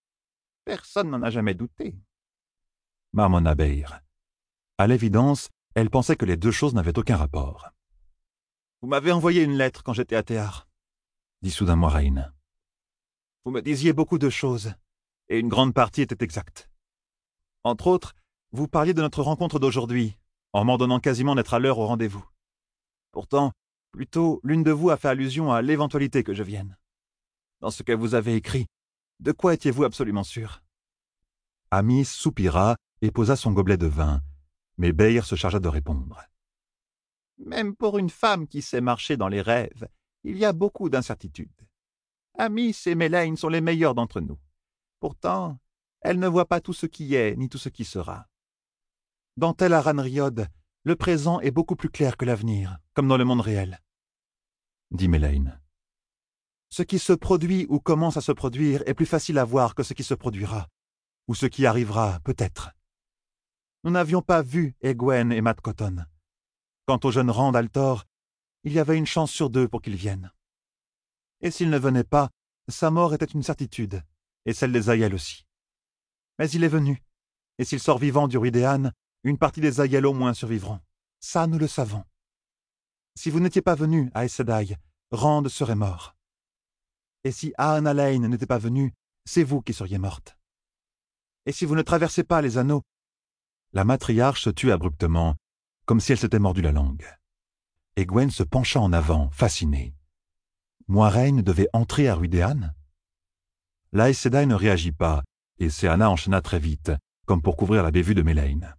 « Personne n'en a jamais douté. » marmonna Beir. À l'évidence, elle pensait que les deux choses n'avaient aucun rapport. « Vous m'avez envoyé une lettre quand j'étais à Théar, » dit soudain Moiraine. « Vous me disiez beaucoup de choses, et une grande partie était exacte. Entre autres, vous parliez de notre rencontre d'aujourd'hui, en m'en donnant quasiment d'être à l'heure au rendez-vous. Pourtant, plutôt, l'une de vous a fait allusion à l'éventualité que je vienne. Dans ce que vous avez écrit, de quoi étiez-vous absolument sûr? » Amis soupira et posa son gobelet de vin, mais Beir se chargea de répondre. « Même pour une femme qui sait marcher dans les rêves, il y a beaucoup d'incertitudes. Amis et Melaine sont les meilleurs d'entre nous. Pourtant, elles ne voient pas tout ce qui est ni tout ce qui sera. Dans Tel Aranriod, le présent est beaucoup plus clair que l'avenir, comme dans le monde réel. » dit Melaine. « Ce qui se produit ou commence à se produire est plus facile à voir que ce qui se produira, ou ce qui arrivera, peut-être. Nous n'avions pas vu Egwene et Mat Cotton. Quant au jeune Rand Altor, il y avait une chance sur deux pour qu'il vienne. Et s'il ne venait pas, sa mort était une certitude, et celle des Aiel aussi. Mais il est venu, et s'il sort vivant du Ruidéan, une partie des Aiel au moins survivront. Ça, nous le savons. Si vous n'étiez pas venu à Aes Sedai, Rand serait mort. Et si Ahanallain n'était pas venu, c'est vous qui seriez morte. Et si vous ne traversez pas les anneaux... » La matriarche se tut abruptement, comme si elle s'était mordu la langue. Egwene se pencha en avant, fascinée. Moiraine devait entrer à Ruidéan? L'Aes Sedai ne réagit pas, et Seana enchaîna très vite, comme pour couvrir la bévue de Melaine.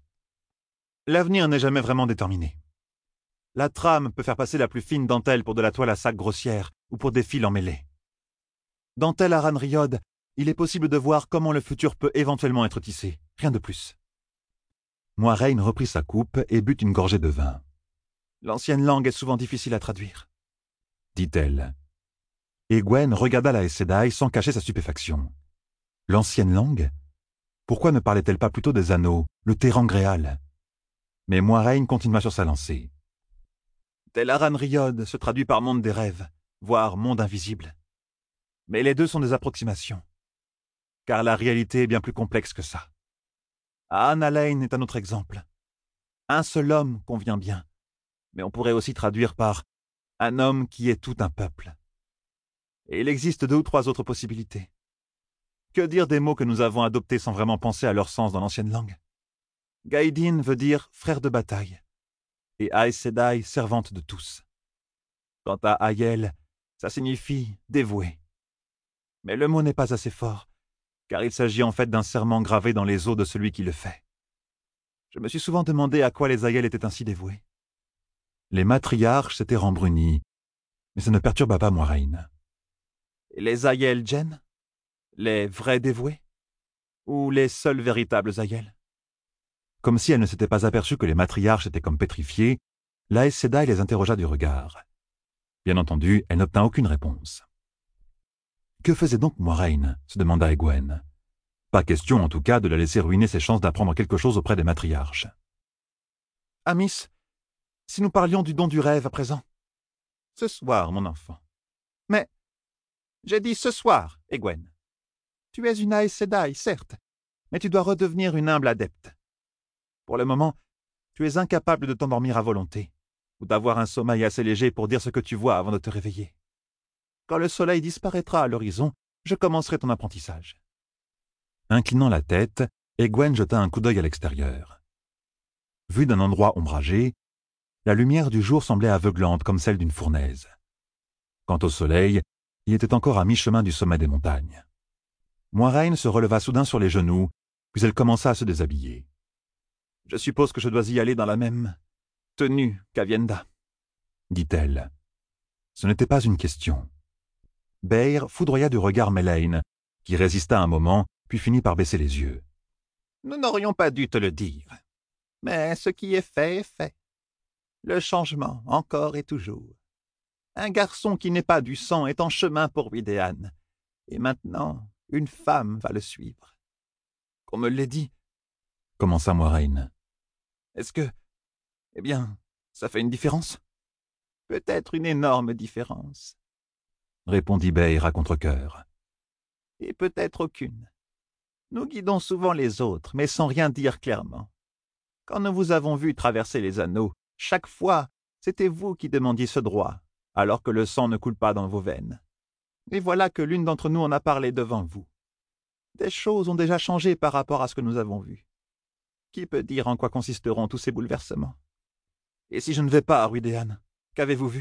« L'avenir n'est jamais vraiment déterminé. La trame peut faire passer la plus fine dentelle pour de la toile à sac grossière ou pour des fils emmêlés. Dans Tel Aranriod, il est possible de voir comment le futur peut éventuellement être tissé, rien de plus. » Moiraine reprit sa coupe et but une gorgée de vin. « L'ancienne langue est souvent difficile à traduire, » dit-elle. Egwene regarda la Aes Sedai sans cacher sa stupéfaction. L'ancienne langue? Pourquoi ne parlait-elle pas plutôt des anneaux, le terangréal? Mais Moiraine continua sur sa lancée. Tel Aranriod se traduit par monde des rêves, voire monde invisible. Mais les deux sont des approximations, car la réalité est bien plus complexe que ça. Ahanallain est un autre exemple. Un seul homme convient bien, mais on pourrait aussi traduire par un homme qui est tout un peuple. Et il existe 2 ou 3 autres possibilités. Que dire des mots que nous avons adoptés sans vraiment penser à leur sens dans l'ancienne langue? Gaidin veut dire frère de bataille, et Aes Sedai servante de tous. Quant à Aiel, ça signifie dévoué. Mais le mot n'est pas assez fort, car il s'agit en fait d'un serment gravé dans les os de celui qui le fait. Je me suis souvent demandé à quoi les Aiel étaient ainsi dévoués. Les matriarches s'étaient rembrunis, mais ça ne perturba pas Moiraine. Et les Aiel Jen? Les vrais dévoués? Ou les seuls véritables Aiel? Comme si elle ne s'était pas aperçue que les matriarches étaient comme pétrifiés, l'Aes Sedai les interrogea du regard. Bien entendu, elle n'obtint aucune réponse. Que faisait donc Moiraine? Se demanda Egwene. Pas question, en tout cas, de la laisser ruiner ses chances d'apprendre quelque chose auprès des matriarches. « Amice, si nous parlions du don du rêve à présent. Ce soir, mon enfant. Mais, j'ai dit ce soir, Egwene. Tu es une Aes Sedai, certes, mais tu dois redevenir une humble adepte. Pour le moment, tu es incapable de t'endormir à volonté, ou d'avoir un sommeil assez léger pour dire ce que tu vois avant de te réveiller. Quand le soleil disparaîtra à l'horizon, je commencerai ton apprentissage. » Inclinant la tête, Egwene jeta un coup d'œil à l'extérieur. Vue d'un endroit ombragé, la lumière du jour semblait aveuglante comme celle d'une fournaise. Quant au soleil, il était encore à mi-chemin du sommet des montagnes. Moiraine se releva soudain sur les genoux, puis elle commença à se déshabiller. « Je suppose que je dois y aller dans la même tenue qu'Avienda, » dit-elle. Ce n'était pas une question. Beir foudroya du regard Melaine, qui résista un moment, puis finit par baisser les yeux. « Nous n'aurions pas dû te le dire. Mais ce qui est fait est fait. Le changement, encore et toujours. Un garçon qui n'est pas du sang est en chemin pour Widéan, et maintenant, une femme va le suivre. Qu'on me l'ait dit, » commença Moiraine. « Est-ce que, eh bien, ça fait une différence? Peut-être une énorme différence. » répondit Beir à contre-cœur. « Et peut-être aucune. Nous guidons souvent les autres, mais sans rien dire clairement. Quand nous vous avons vu traverser les anneaux, chaque fois, c'était vous qui demandiez ce droit, alors que le sang ne coule pas dans vos veines. Et voilà que l'une d'entre nous en a parlé devant vous. Des choses ont déjà changé par rapport à ce que nous avons vu. Qui peut dire en quoi consisteront tous ces bouleversements? Et si je ne vais pas à Widéan, qu'avez-vous vu? »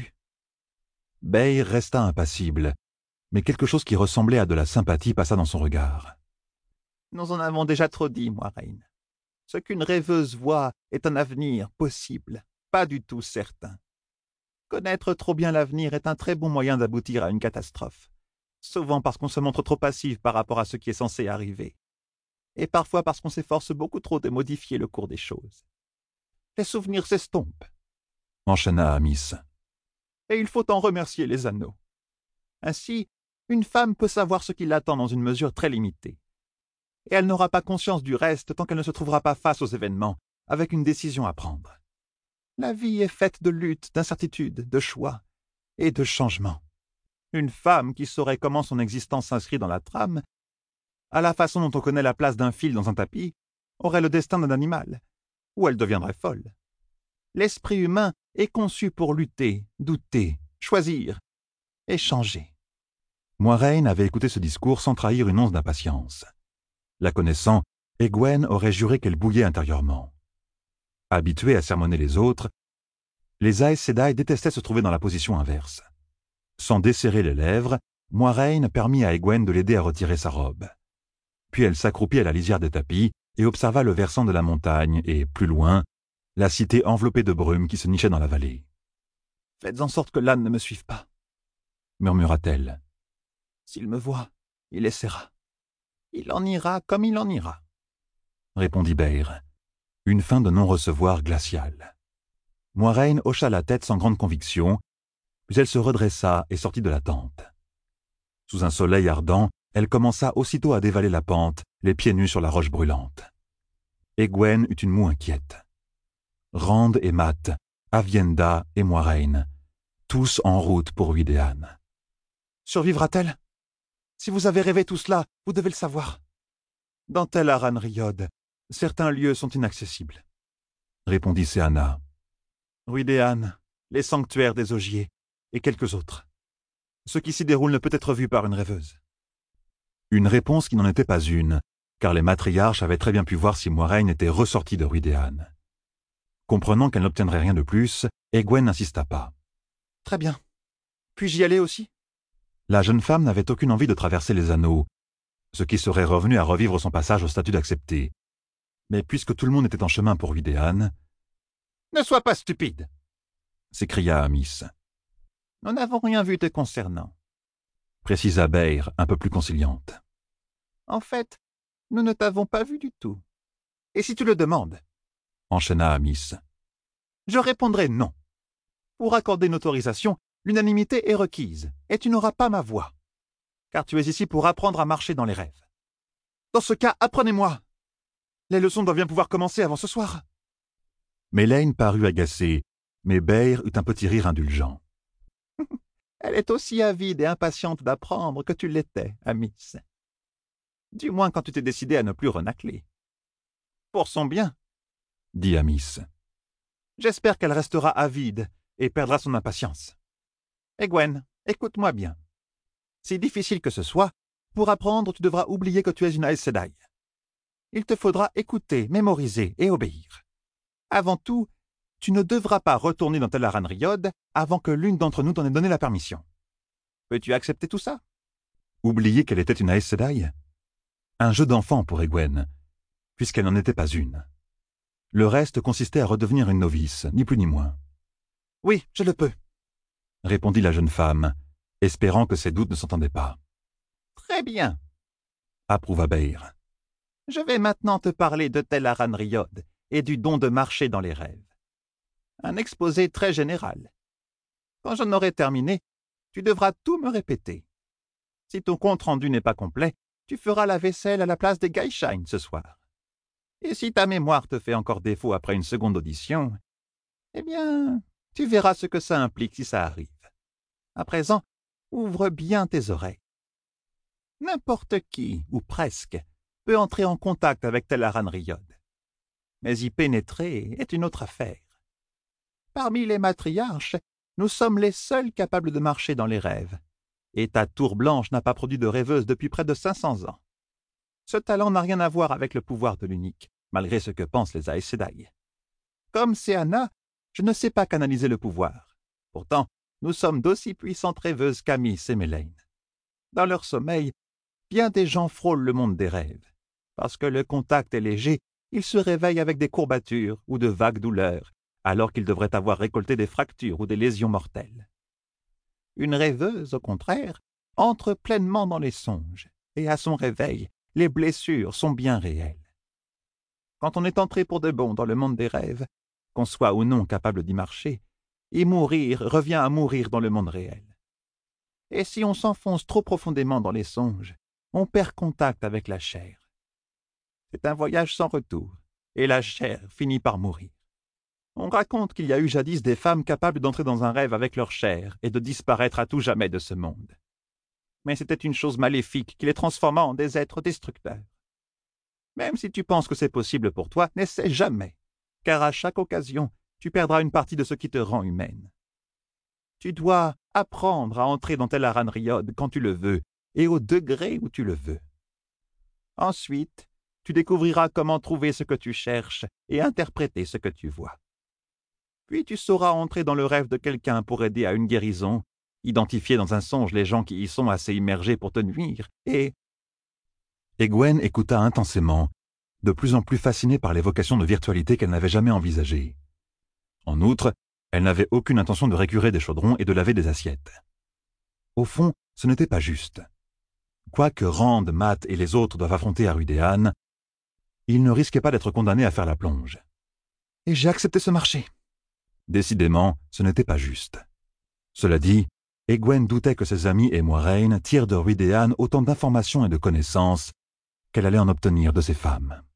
Beir resta impassible, mais quelque chose qui ressemblait à de la sympathie passa dans son regard. « Nous en avons déjà trop dit, Moiraine. Ce qu'une rêveuse voit est un avenir possible, pas du tout certain. Connaître trop bien l'avenir est un très bon moyen d'aboutir à une catastrophe, souvent parce qu'on se montre trop passif par rapport à ce qui est censé arriver, et parfois parce qu'on s'efforce beaucoup trop de modifier le cours des choses. Les souvenirs s'estompent, » enchaîna Amice. « et il faut en remercier les anneaux. Ainsi, une femme peut savoir ce qui l'attend dans une mesure très limitée, et elle n'aura pas conscience du reste tant qu'elle ne se trouvera pas face aux événements, avec une décision à prendre. La vie est faite de luttes, d'incertitudes, de choix et de changements. Une femme qui saurait comment son existence s'inscrit dans la trame, à la façon dont on connaît la place d'un fil dans un tapis, aurait le destin d'un animal, ou elle deviendrait folle. L'esprit humain est conçu pour lutter, douter, choisir et changer. » Moiraine avait écouté ce discours sans trahir une once d'impatience. La connaissant, Egwene aurait juré qu'elle bouillait intérieurement. Habituée à sermonner les autres, les Aes Sedai détestaient se trouver dans la position inverse. Sans desserrer les lèvres, Moiraine permit à Egwene de l'aider à retirer sa robe. Puis elle s'accroupit à la lisière des tapis et observa le versant de la montagne et, plus loin, la cité enveloppée de brume qui se nichait dans la vallée. « Faites en sorte que l'âne ne me suive pas, » murmura-t-elle. « S'il me voit, il essaiera. Il en ira comme il en ira, » répondit Beir. Une fin de non-recevoir glaciale. Moiraine hocha la tête sans grande conviction, puis elle se redressa et sortit de la tente. Sous un soleil ardent, elle commença aussitôt à dévaler la pente, les pieds nus sur la roche brûlante. Egwene eut une moue inquiète. Rand et Mat, Avienda et Moiraine, tous en route pour Widéan. « Survivra-t-elle? Si vous avez rêvé tout cela, vous devez le savoir. Dans Tel Aran Riyod, certains lieux sont inaccessibles, » répondit Seana. « Widéan, les sanctuaires des Ogiers et quelques autres. Ce qui s'y déroule ne peut être vu par une rêveuse. » Une réponse qui n'en était pas une, car les matriarches avaient très bien pu voir si Moiraine était ressortie de Widéan. Comprenant qu'elle n'obtiendrait rien de plus, Egwene n'insista pas. « Très bien. Puis-je y aller aussi ?» La jeune femme n'avait aucune envie de traverser les anneaux, ce qui serait revenu à revivre son passage au statut d'accepté. Mais puisque tout le monde était en chemin pour Widéan... « Ne sois pas stupide !» s'écria Amice. « Nous n'avons rien vu te concernant, » précisa Beir, un peu plus conciliante. « En fait, nous ne t'avons pas vu du tout. Et si tu le demandes, » enchaîna Amice, « je répondrai non. Pour accorder une autorisation, l'unanimité est requise, et tu n'auras pas ma voix, car tu es ici pour apprendre à marcher dans les rêves. Dans ce cas, apprenez-moi. Les leçons doivent bien pouvoir commencer avant ce soir. Melaine parut agacée, mais Beir eut un petit rire indulgent. Elle est aussi avide et impatiente d'apprendre que tu l'étais, Amis. Du moins quand tu t'es décidé à ne plus renâcler. Pour son bien, dit Amis. J'espère qu'elle restera avide et perdra son impatience. Et Gwen, écoute-moi bien. Si difficile que ce soit, pour apprendre, tu devras oublier que tu es une Aes Sedai. Il te faudra écouter, mémoriser et obéir. Avant tout, tu ne devras pas retourner dans Tel Aran-Riyod avant que l'une d'entre nous t'en ait donné la permission. Peux-tu accepter tout ça? Oublier qu'elle était une Aes Sedai? Un jeu d'enfant pour Egwene, puisqu'elle n'en était pas une. Le reste consistait à redevenir une novice, ni plus ni moins. Oui, je le peux, répondit la jeune femme, espérant que ses doutes ne s'entendaient pas. Très bien, approuva Beir. Je vais maintenant te parler de Tel Aran-Riyod et du don de marcher dans les rêves. Un exposé très général. Quand j'en aurai terminé, tu devras tout me répéter. Si ton compte-rendu n'est pas complet, tu feras la vaisselle à la place des Gaishain ce soir. Et si ta mémoire te fait encore défaut après une seconde audition, eh bien, tu verras ce que ça implique si ça arrive. À présent, ouvre bien tes oreilles. N'importe qui, ou presque, peut entrer en contact avec Tel Aran-Riyod. Mais y pénétrer est une autre affaire. Parmi les matriarches, nous sommes les seuls capables de marcher dans les rêves, et ta tour blanche n'a pas produit de rêveuse depuis près de 500 ans. Ce talent n'a rien à voir avec le pouvoir de l'unique, malgré ce que pensent les Aes Sedai. Comme Seana, je ne sais pas canaliser le pouvoir. Pourtant, nous sommes d'aussi puissantes rêveuses qu'Amis et Melaine. Dans leur sommeil, bien des gens frôlent le monde des rêves. Parce que le contact est léger, ils se réveillent avec des courbatures ou de vagues douleurs, alors qu'ils devraient avoir récolté des fractures ou des lésions mortelles. Une rêveuse, au contraire, entre pleinement dans les songes, et à son réveil, les blessures sont bien réelles. Quand on est entré pour de bon dans le monde des rêves, qu'on soit ou non capable d'y marcher, y mourir revient à mourir dans le monde réel. Et si on s'enfonce trop profondément dans les songes, on perd contact avec la chair. C'est un voyage sans retour, et la chair finit par mourir. On raconte qu'il y a eu jadis des femmes capables d'entrer dans un rêve avec leur chair et de disparaître à tout jamais de ce monde. Mais c'était une chose maléfique qui les transforma en des êtres destructeurs. Même si tu penses que c'est possible pour toi, n'essaie jamais, car à chaque occasion, tu perdras une partie de ce qui te rend humaine. Tu dois apprendre à entrer dans Tel Aran-Riyod quand tu le veux et au degré où tu le veux. Ensuite, tu découvriras comment trouver ce que tu cherches et interpréter ce que tu vois. Puis tu sauras entrer dans le rêve de quelqu'un pour aider à une guérison, identifier dans un songe les gens qui y sont assez immergés pour te nuire, et Egwene écouta intensément, de plus en plus fascinée par les vocations de virtualité qu'elle n'avait jamais envisagées. En outre, elle n'avait aucune intention de récurer des chaudrons et de laver des assiettes. Au fond, ce n'était pas juste. Quoique Rand, Mat et les autres doivent affronter Arhûdéan, ils ne risquaient pas d'être condamnés à faire la plonge. Et j'ai accepté ce marché. Décidément, ce n'était pas juste. Cela dit, Egwene doutait que ses amis et Moiraine tirent de Arhûdéan autant d'informations et de connaissances qu'elle allait en obtenir de ces femmes.